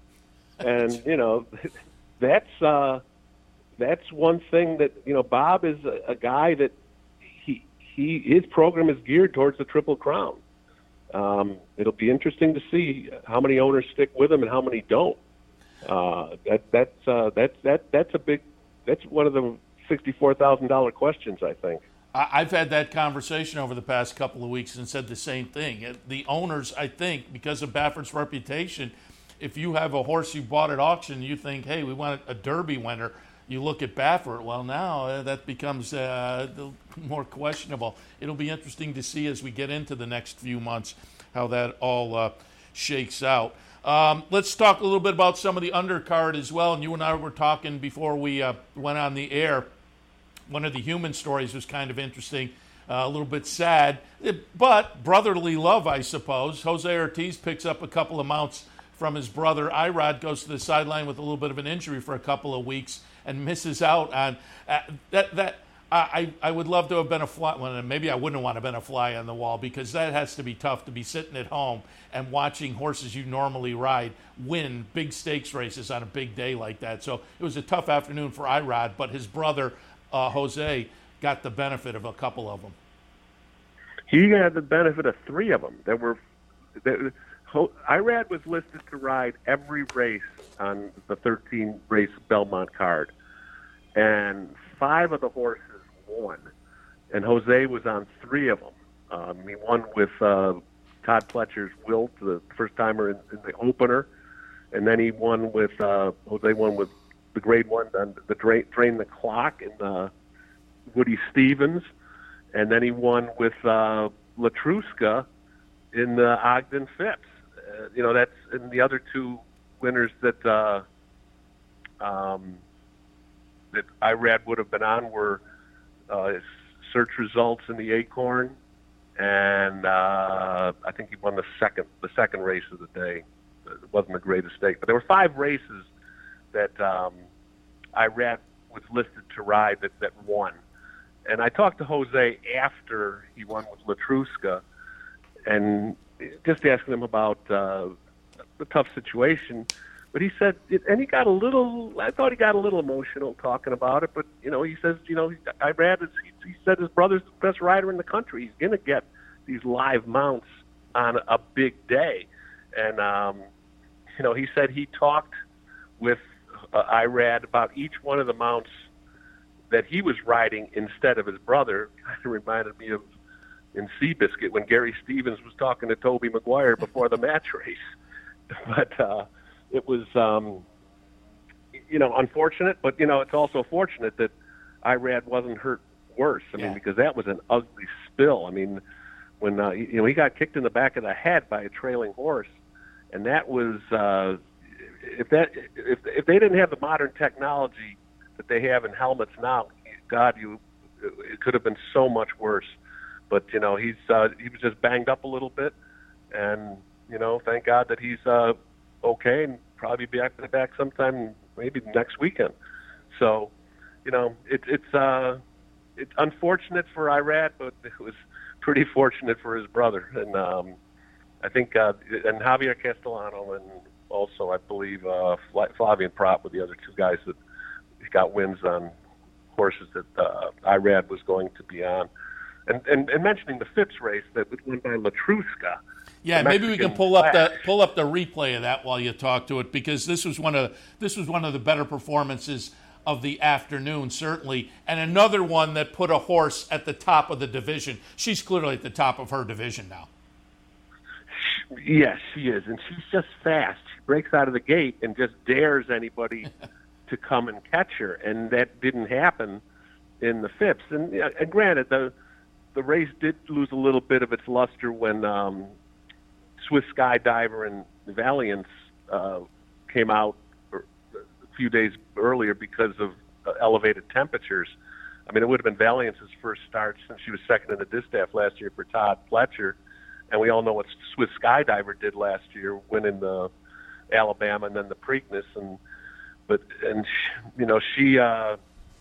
And you know, that's uh, that's one thing that you know, Bob is a, a guy that. He, he, his program is geared towards the Triple Crown. Um, it'll be interesting to see how many owners stick with him and how many don't. Uh, that, that's uh, that's that that's a big. That's one of the sixty-four thousand dollar questions, I think. I've had that conversation over the past couple of weeks and said the same thing. The owners, I think, because of Baffert's reputation, if you have a horse you bought at auction, you think, hey, we want a Derby winner. You look at Baffert, well, now uh, that becomes uh, more questionable. It'll be interesting to see as we get into the next few months how that all uh, shakes out. Um, let's talk a little bit about some of the undercard as well. And you and I were talking before we uh, went on the air. One of the human stories was kind of interesting, uh, a little bit sad, but brotherly love, I suppose. Jose Ortiz picks up a couple of mounts from his brother. Irod goes to the sideline with a little bit of an injury for a couple of weeks and misses out on uh, that. That I I would love to have been a fly. Well, maybe I wouldn't want to have been a fly on the wall, because that has to be tough to be sitting at home and watching horses you normally ride win big stakes races on a big day like that. So it was a tough afternoon for Irod, but his brother uh, Jose got the benefit of a couple of them. He had the benefit of three of them. There were. There, Irad was listed to ride every race on the thirteen race Belmont card, and five of the horses won, and Jose was on three of them. Um, he won with uh, Todd Pletcher's Wilt, the first timer in, in the opener, and then he won with uh, Jose won with the Grade One on the Drain, Drain the Clock in uh, Woody Stevens, and then he won with uh, Latruska in the Ogden Phipps. Uh, you know, that's and the other two winners that uh, um, that Irad would have been on were uh, Search Results in the Acorn, and uh, I think he won the second the second race of the day. It wasn't the greatest stake, but there were five races that um, Irad was listed to ride that, that won. And I talked to Jose after he won with Latruska, and just asking him about uh, the tough situation. But he said, and he got a little, I thought he got a little emotional talking about it, but, you know, he says, you know, Irad, is, he, he said his brother's the best rider in the country. He's going to get these live mounts on a big day. And, um, you know, he said he talked with uh, Irad about each one of the mounts that he was riding instead of his brother. Kind of reminded me of in Seabiscuit when Gary Stevens was talking to Toby Maguire before the match race. But uh, it was, um, you know, unfortunate, but, you know, it's also fortunate that Irad wasn't hurt worse. I yeah. mean, because that was an ugly spill. I mean, when, uh, you know, he got kicked in the back of the head by a trailing horse, and that was, uh, if that, if, if they didn't have the modern technology that they have in helmets now, God, you, it, it could have been so much worse. But you know, he's uh, he was just banged up a little bit, and you know, thank God that he's uh, okay and probably be back back sometime maybe next weekend. So, you know, it, it's uh, it's unfortunate for Irad, but it was pretty fortunate for his brother, and um, I think uh, and Javier Castellano, and also I believe uh, Flavian Prop were the other two guys that got wins on horses that uh, Irad was going to be on. And, and and mentioning the Phipps race that was won by Latruska. Yeah, maybe we can pull up the pull up the replay of that while you talk to it, because this was one of this was one of the better performances of the afternoon, certainly, and another one that put a horse at the top of the division. She's clearly at the top of her division now. Yes, she is, and she's just fast. She breaks out of the gate and just dares anybody to come and catch her, and that didn't happen in the Phipps. And, and granted, the the race did lose a little bit of its luster when um, Swiss Skydiver and Valiance uh, came out a few days earlier because of uh, elevated temperatures. I mean, it would have been Valiance's first start since she was second in the distaff last year for Todd Fletcher, and we all know what Swiss Skydiver did last year, winning the Alabama and then the Preakness. And but and she, you know she uh,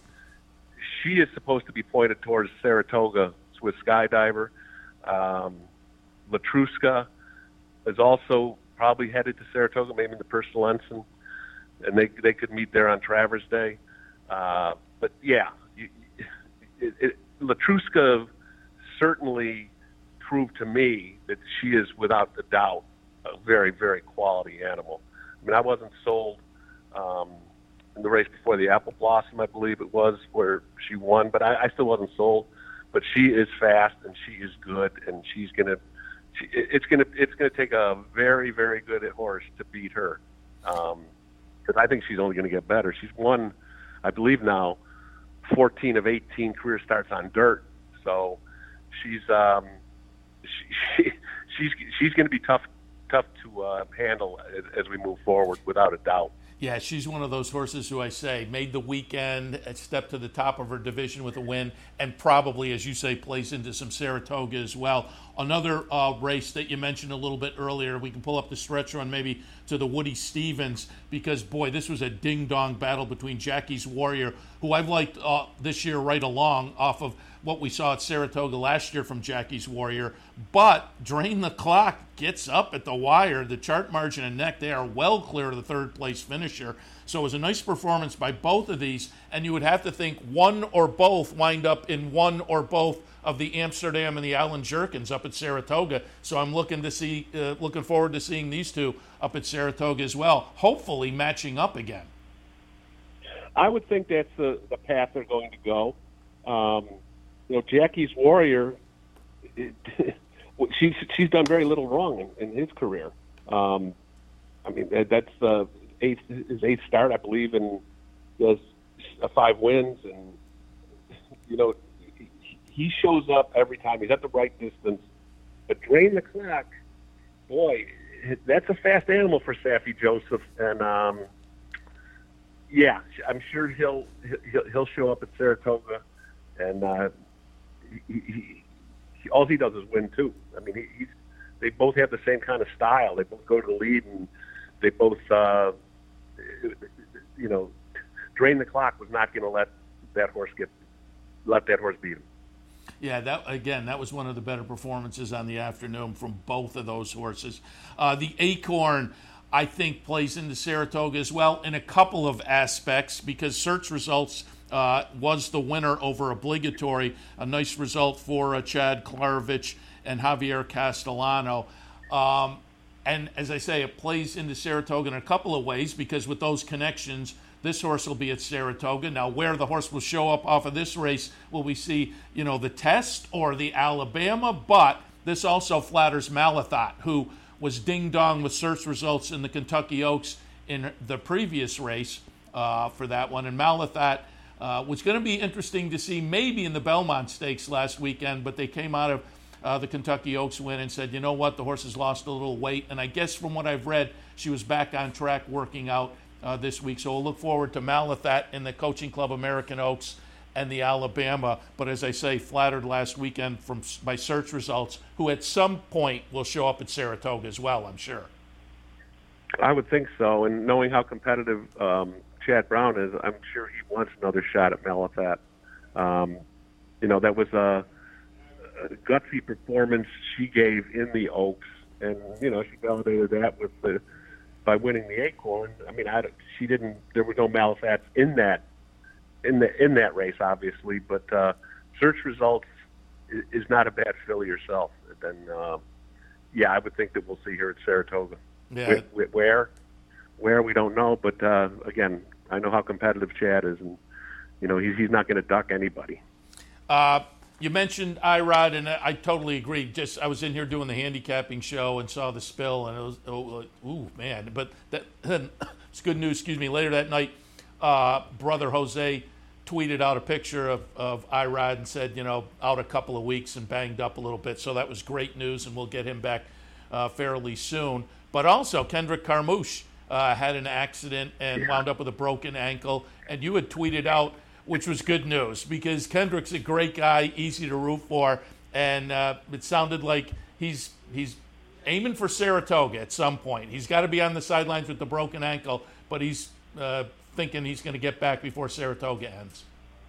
she is supposed to be pointed towards Saratoga. Swiss Skydiver, um, Latruska is also probably headed to Saratoga, maybe in the personal ensign, and they they could meet there on Travers Day. Uh, but yeah, you, it, it, Latruska certainly proved to me that she is without a doubt a very, very quality animal. I mean, I wasn't sold um, in the race before the Apple Blossom, I believe it was, where she won, but I, I still wasn't sold. But she is fast and she is good, and she's gonna. She, it's gonna. It's gonna take a very, very good horse to beat her, because um, I think she's only gonna get better. She's won, I believe now, fourteen of eighteen career starts on dirt. So she's um, she, she she's she's gonna be tough tough to uh, handle as, as we move forward, without a doubt. Yeah, she's one of those horses who I say made the weekend, stepped to the top of her division with a win, and probably, as you say, plays into some Saratoga as well. Another uh, race that you mentioned a little bit earlier, we can pull up the stretch run maybe to the Woody Stevens, because, boy, this was a ding-dong battle between Jackie's Warrior, who I've liked uh, this year right along off of what we saw at Saratoga last year from Jackie's Warrior. But Drain the Clock gets up at the wire. The chart margin and neck, they are well clear of the third-place finisher. So it was a nice performance by both of these, and you would have to think one or both wind up in one or both of the Amsterdam and the Allen Jerkins up at Saratoga. So I'm looking to see, uh, looking forward to seeing these two up at Saratoga as well, hopefully matching up again. I would think that's the, the path they're going to go. Um, you know, Jackie's Warrior, it, she's she's done very little wrong in, in his career. Um, I mean, that's the eighth his eighth start, I believe, and he has five wins, and you know, he shows up every time. He's at the right distance. But Drain the Clock, boy, that's a fast animal for Saffie Joseph, and um, yeah, I'm sure he'll he'll he'll show up at Saratoga, and uh, he, he, he all he does is win too. I mean, he, he's they both have the same kind of style. They both go to the lead, and they both, uh, you know, Drain the Clock was not going to let that horse get let that horse beat him. Yeah, that again, that was one of the better performances on the afternoon from both of those horses. Uh, the Acorn, I think, plays into Saratoga as well in a couple of aspects, because search results uh, was the winner over Obligatory, a nice result for uh, Chad Klarovich and Javier Castellano. Um, and as I say, it plays into Saratoga in a couple of ways, because with those connections, this horse will be at Saratoga. Now, where the horse will show up off of this race, will we see, you know, the Test or the Alabama? But this also flatters Malathaat, who was ding-dong with search results in the Kentucky Oaks in the previous race uh, for that one. And Malathaat uh, was going to be interesting to see maybe in the Belmont Stakes last weekend, but they came out of uh, the Kentucky Oaks win and said, you know what, the horse has lost a little weight. And I guess from what I've read, she was back on track working out Uh, this week. So we'll look forward to Malathaat in the Coaching Club American Oaks and the Alabama. But as I say, flattered last weekend from my search results, who at some point will show up at Saratoga as well, I'm sure. I would think so, and knowing how competitive um, Chad Brown is, I'm sure he wants another shot at Malafat. Um, you know, that was a, a gutsy performance she gave in the Oaks, and you know she validated that with the by winning the Acorn. I mean, I, she didn't. There were no Malafats in that in the in that race, obviously, but uh, search results is, is not a bad filly herself. Then, uh, yeah, I would think that we'll see her at Saratoga. Yeah. Where, where, where we don't know, but uh, again, I know how competitive Chad is, and you know he's he's not going to duck anybody. Uh, you mentioned Irod, and I, I totally agree. Just I was in here doing the handicapping show and saw the spill, and it was oh, ooh man. But that it's good news. Excuse me. Later that night, uh, brother Jose tweeted out a picture of of Irod and said, you know, out a couple of weeks and banged up a little bit. So that was great news, and we'll get him back uh, fairly soon. But also Kendrick Carmouche uh, had an accident and wound up with a broken ankle, and you had tweeted out, which was good news because Kendrick's a great guy, easy to root for, and uh, it sounded like he's he's aiming for Saratoga at some point. He's got to be on the sidelines with the broken ankle, but he's uh, thinking he's going to get back before Saratoga ends.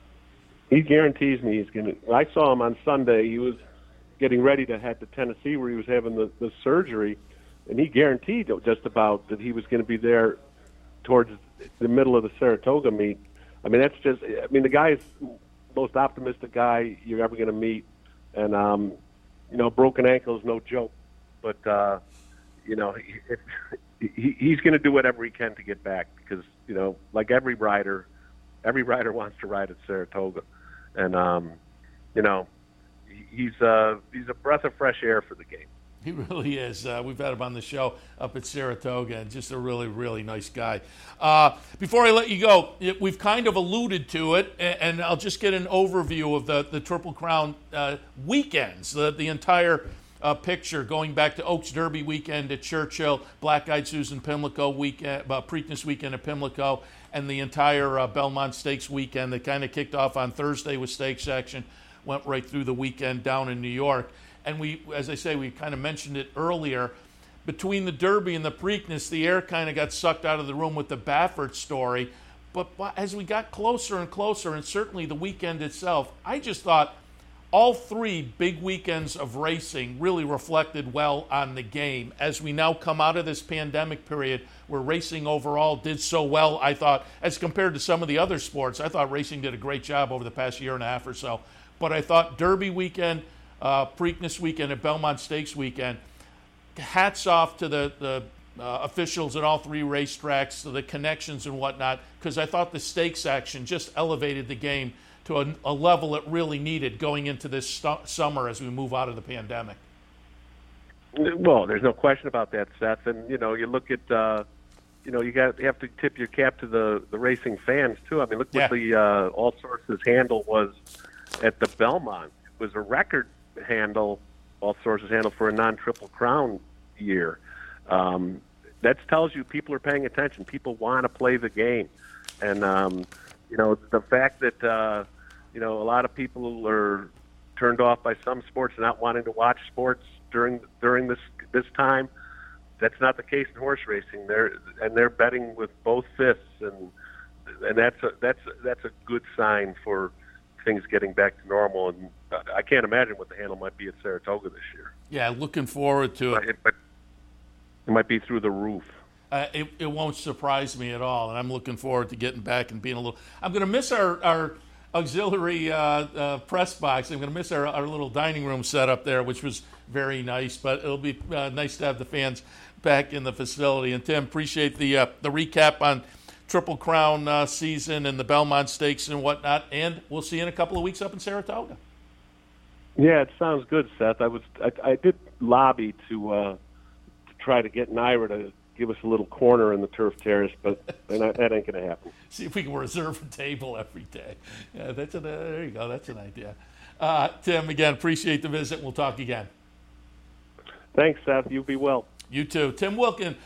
He guarantees me he's going to. I saw him on Sunday. He was getting ready to head to Tennessee where he was having the, the surgery, and he guaranteed just about that he was going to be there towards the middle of the Saratoga meet. I mean, that's just, I mean, the guy is the most optimistic guy you're ever going to meet. And, um, you know, broken ankle is no joke. But, uh, you know, he, he, he's going to do whatever he can to get back because, you know, like every rider, every rider wants to ride at Saratoga. And, um, you know, he's, uh, he's a breath of fresh air for the game. He really is. Uh, we've had him on the show up at Saratoga, and just a really, really nice guy. Uh, before I let you go, it, we've kind of alluded to it, and, and I'll just get an overview of the, the Triple Crown uh, weekends, the, the entire uh, picture, going back to Oaks Derby weekend at Churchill, Black Eyed Susan Pimlico weekend, uh, Preakness weekend at Pimlico, and the entire uh, Belmont Stakes weekend that kind of kicked off on Thursday with Stakes Action, went right through the weekend down in New York. And we, as I say, we kind of mentioned it earlier, between the Derby and the Preakness, the air kind of got sucked out of the room with the Baffert story. But as we got closer and closer, and certainly the weekend itself, I just thought all three big weekends of racing really reflected well on the game. As we now come out of this pandemic period where racing overall did so well, I thought, as compared to some of the other sports, I thought racing did a great job over the past year and a half or so. But I thought Derby weekend, Uh, Preakness weekend and Belmont Stakes weekend, hats off to the, the uh, officials at all three racetracks, to the connections and whatnot, because I thought the stakes action just elevated the game to a, a level it really needed going into this st- summer as we move out of the pandemic. Well, there's no question about that, Seth. And, you know, you look at, uh, you know, you got you have to tip your cap to the, the racing fans, too. I mean, look Yeah. what the uh, All Sources handle was at the Belmont. It was a record handle, All Sources handle for a non-Triple Crown year. Um, that tells you people are paying attention. People want to play the game. And, um, you know, the fact that, uh, you know, a lot of people are turned off by some sports and not wanting to watch sports during during this this time, that's not the case in horse racing. They're and they're betting with both fists, and and that's a, that's a, that's a good sign for things getting back to normal. And I can't imagine what the handle might be at Saratoga this year. Yeah, looking forward to it. It, it, it might be through the roof. Uh, it, it won't surprise me at all, and I'm looking forward to getting back and being a little. I'm going to miss our our auxiliary uh, uh, press box. I'm going to miss our, our little dining room setup there, which was very nice. But it'll be uh, nice to have the fans back in the facility. And Tim, appreciate the uh, the recap on Triple Crown uh, season and the Belmont Stakes and whatnot. And we'll see you in a couple of weeks up in Saratoga. Yeah, it sounds good, Seth. I was I, I did lobby to uh, to try to get Naira to give us a little corner in the turf terrace, but that ain't going to happen. See if we can reserve a table every day. Yeah, that's an, uh, there you go. That's an idea. Uh, Tim, again, appreciate the visit. We'll talk again. Thanks, Seth. You be well. You too. Tim Wilkin,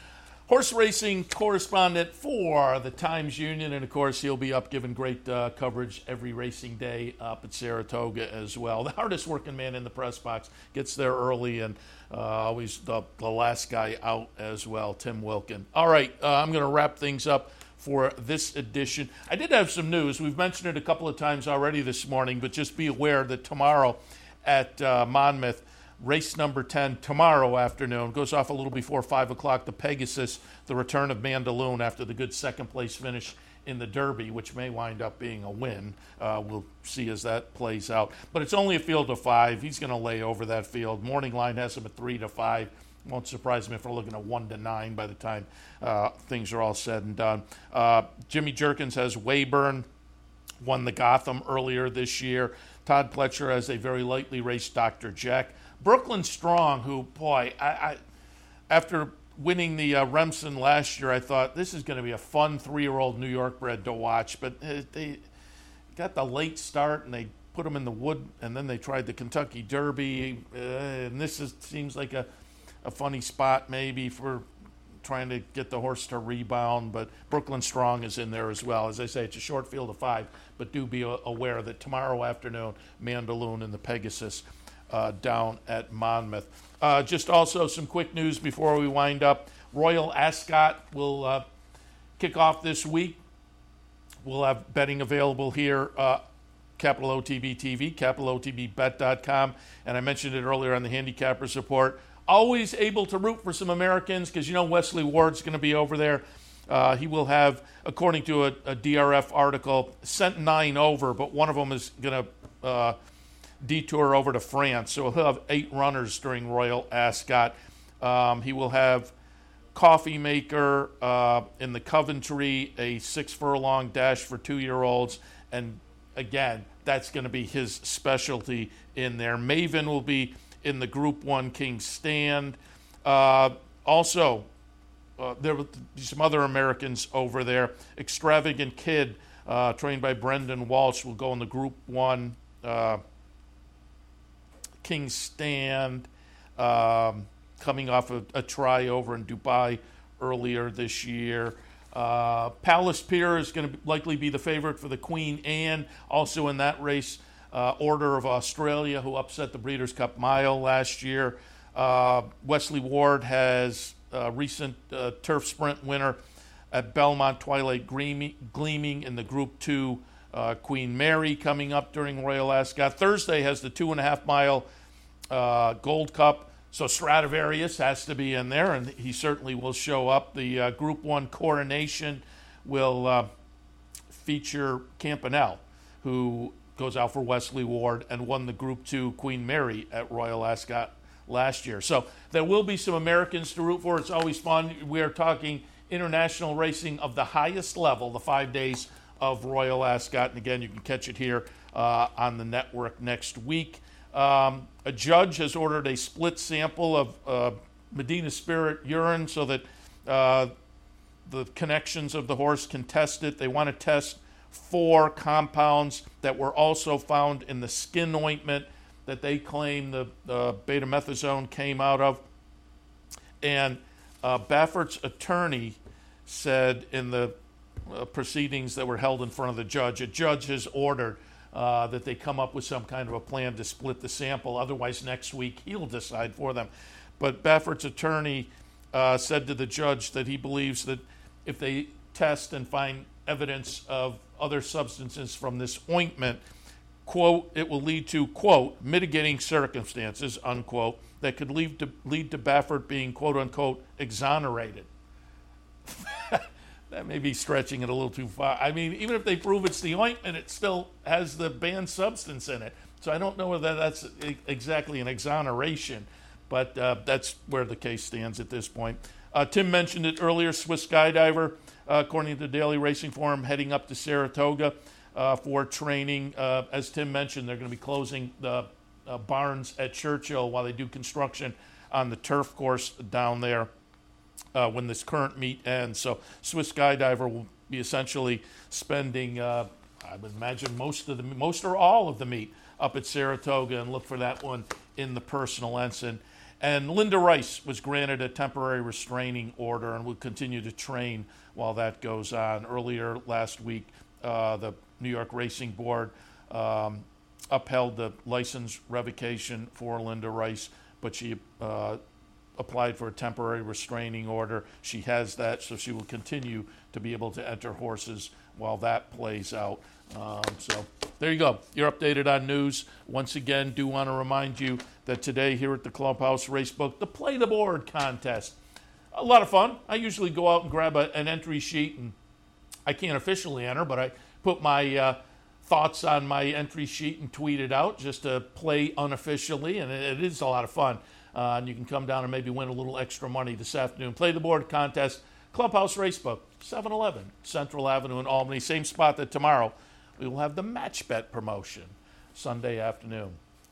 horse racing correspondent for the Times-Union, and of course he'll be up giving great uh, coverage every racing day up at Saratoga as well. The hardest working man in the press box, gets there early and uh, always the, the last guy out as well, Tim Wilkin. All right, uh, I'm going to wrap things up for this edition. I did have some news. We've mentioned it a couple of times already this morning, but just be aware that tomorrow at uh, Monmouth, race number ten tomorrow afternoon, goes off a little before five o'clock, the Pegasus, the return of Mandaloun after the good second-place finish in the Derby, which may wind up being a win. Uh, we'll see as that plays out. But it's only a field of five. He's going to lay over that field. Morning line has him at three to five. Won't surprise me if we're looking at one to nine by the time uh, things are all said and done. Uh, Jimmy Jerkins has Weyburn, won the Gotham earlier this year. Todd Pletcher has a very lightly raced Doctor Jack. Brooklyn Strong, who, boy, I, I after winning the uh, Remsen last year, I thought this is going to be a fun three-year-old New York bred to watch. But uh, they got the late start, and they put him in the wood, and then they tried the Kentucky Derby. Uh, and this is, seems like a, a funny spot maybe for trying to get the horse to rebound. But Brooklyn Strong is in there as well. As I say, it's a short field of five, but do be aware that tomorrow afternoon, Mandaloun and the Pegasus Uh, down at Monmouth. Uh, just also some quick news before we wind up. Royal Ascot will uh, kick off this week. We'll have betting available here, uh, Capital O T B T V, capital O T B bet dot com, and I mentioned it earlier on the Handicappers Report. Always able to root for some Americans because, you know, Wesley Ward's going to be over there. Uh, he will have, according to a, a D R F article, sent nine over, but one of them is going to uh, detour over to France. So he'll have eight runners during Royal Ascot. Um, he will have Coffee Maker uh, in the Coventry, a six furlong dash for two-year-olds. And again, that's going to be his specialty in there. Maven will be in the Group One King's Stand. Uh, also, uh, there will be some other Americans over there. Extravagant Kid, uh, trained by Brendan Walsh, will go in the Group One uh, King's Stand, um, coming off a, a try over in Dubai earlier this year. Uh, Palace Pier is going to likely be the favorite for the Queen Anne. Also in that race, uh, Order of Australia, who upset the Breeders' Cup Mile last year. Uh, Wesley Ward has a recent uh, turf sprint winner at Belmont, Twilight Gleaming in the Group Two Uh, Queen Mary coming up during Royal Ascot. Thursday has the two and a half mile uh, Gold Cup, so Stradivarius has to be in there, and he certainly will show up. The uh, Group One Coronation will uh, feature Campanelle, who goes out for Wesley Ward and won the Group Two Queen Mary at Royal Ascot last year. So there will be some Americans to root for. It's always fun. We are talking international racing of the highest level, the five days of Royal Ascot. And again, you can catch it here uh, on the network next week. Um, a judge has ordered a split sample of uh, Medina Spirit urine so that uh, the connections of the horse can test it. They want to test four compounds that were also found in the skin ointment that they claim the uh, betamethasone came out of. And uh, Baffert's attorney said in the Uh, proceedings that were held in front of the judge, a judge has ordered uh, that they come up with some kind of a plan to split the sample. Otherwise, next week he'll decide for them. But Baffert's attorney uh, said to the judge that he believes that if they test and find evidence of other substances from this ointment, quote, it will lead to, quote, mitigating circumstances, unquote, that could lead to, lead to Baffert being, quote, unquote, exonerated. That may be stretching it a little too far. I mean, even if they prove it's the ointment, it still has the banned substance in it. So I don't know whether that's exactly an exoneration, but uh, that's where the case stands at this point. Uh, Tim mentioned it earlier, Swiss Skydiver, uh, according to the Daily Racing Forum, heading up to Saratoga uh, for training. Uh, as Tim mentioned, they're going to be closing the uh, barns at Churchill while they do construction on the turf course down there. Uh, when this current meet ends. So Swiss Skydiver will be essentially spending, uh, I would imagine, most of the most or all of the meet up at Saratoga, and look for that one in the personal ensign. And Linda Rice was granted a temporary restraining order and will continue to train while that goes on. Earlier last week, uh, the New York Racing Board um, upheld the license revocation for Linda Rice, but she uh, applied for a temporary restraining order. She has that, so she will continue to be able to enter horses while that plays out. Um, so there you go. You're updated on news. Once again, do want to remind you that today here at the Clubhouse Racebook, the Play the Board contest. A lot of fun. I usually go out and grab a, an entry sheet, and I can't officially enter, but I put my uh, thoughts on my entry sheet and tweet it out just to play unofficially, and it, it is a lot of fun. Uh, and you can come down and maybe win a little extra money this afternoon. Play the Board contest, Clubhouse Racebook, seven eleven Central Avenue in Albany. Same spot that tomorrow we will have the match bet promotion, Sunday afternoon.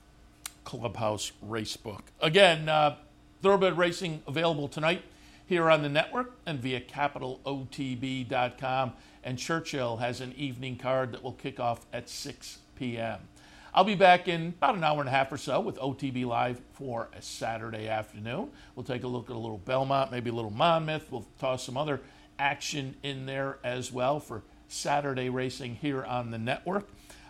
Clubhouse Racebook. Again, uh, Thoroughbred Racing available tonight here on the network and via capital O T B dot com. And Churchill has an evening card that will kick off at six p.m. I'll be back in about an hour and a half or so with O T B Live for a Saturday afternoon. We'll take a look at a little Belmont, maybe a little Monmouth. We'll toss some other action in there as well for Saturday racing here on the network.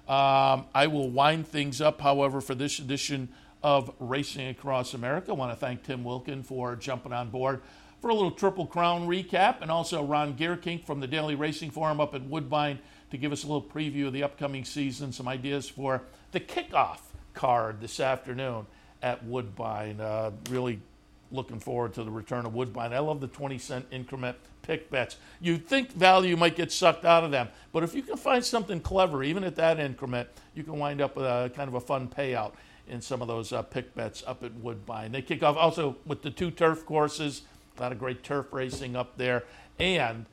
Um, I will wind things up, however, for this edition of Racing Across America. I want to thank Tim Wilkin for jumping on board for a little Triple Crown recap, and also Ron Geerkink from the Daily Racing Forum up at Woodbine to give us a little preview of the upcoming season, some ideas for the kickoff card this afternoon at Woodbine. Uh, really looking forward to the return of Woodbine. I love the twenty cent increment pick bets. You'd think value might get sucked out of them, but if you can find something clever, even at that increment, you can wind up with a kind of a fun payout in some of those uh, pick bets up at Woodbine. They kick off also with the two turf courses, a lot of great turf racing up there, and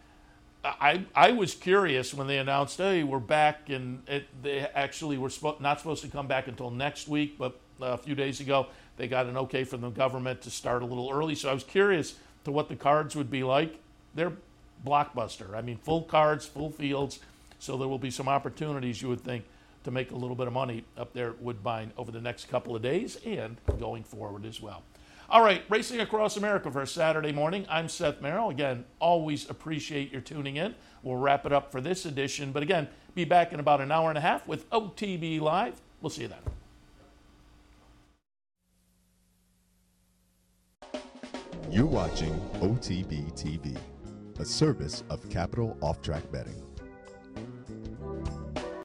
I I was curious when they announced, hey, we're back, and it, they actually were spo- not supposed to come back until next week, but a few days ago they got an okay from the government to start a little early. So I was curious to what the cards would be like. They're blockbuster. I mean, full cards, full fields, so there will be some opportunities, you would think, to make a little bit of money up there at Woodbine over the next couple of days and going forward as well. All right, Racing Across America for Saturday morning. I'm Seth Merrill. Again, always appreciate your tuning in. We'll wrap it up for this edition. But again, be back in about an hour and a half with O T B Live. We'll see you then. You're watching O T B T V, a service of Capital Off Track Betting.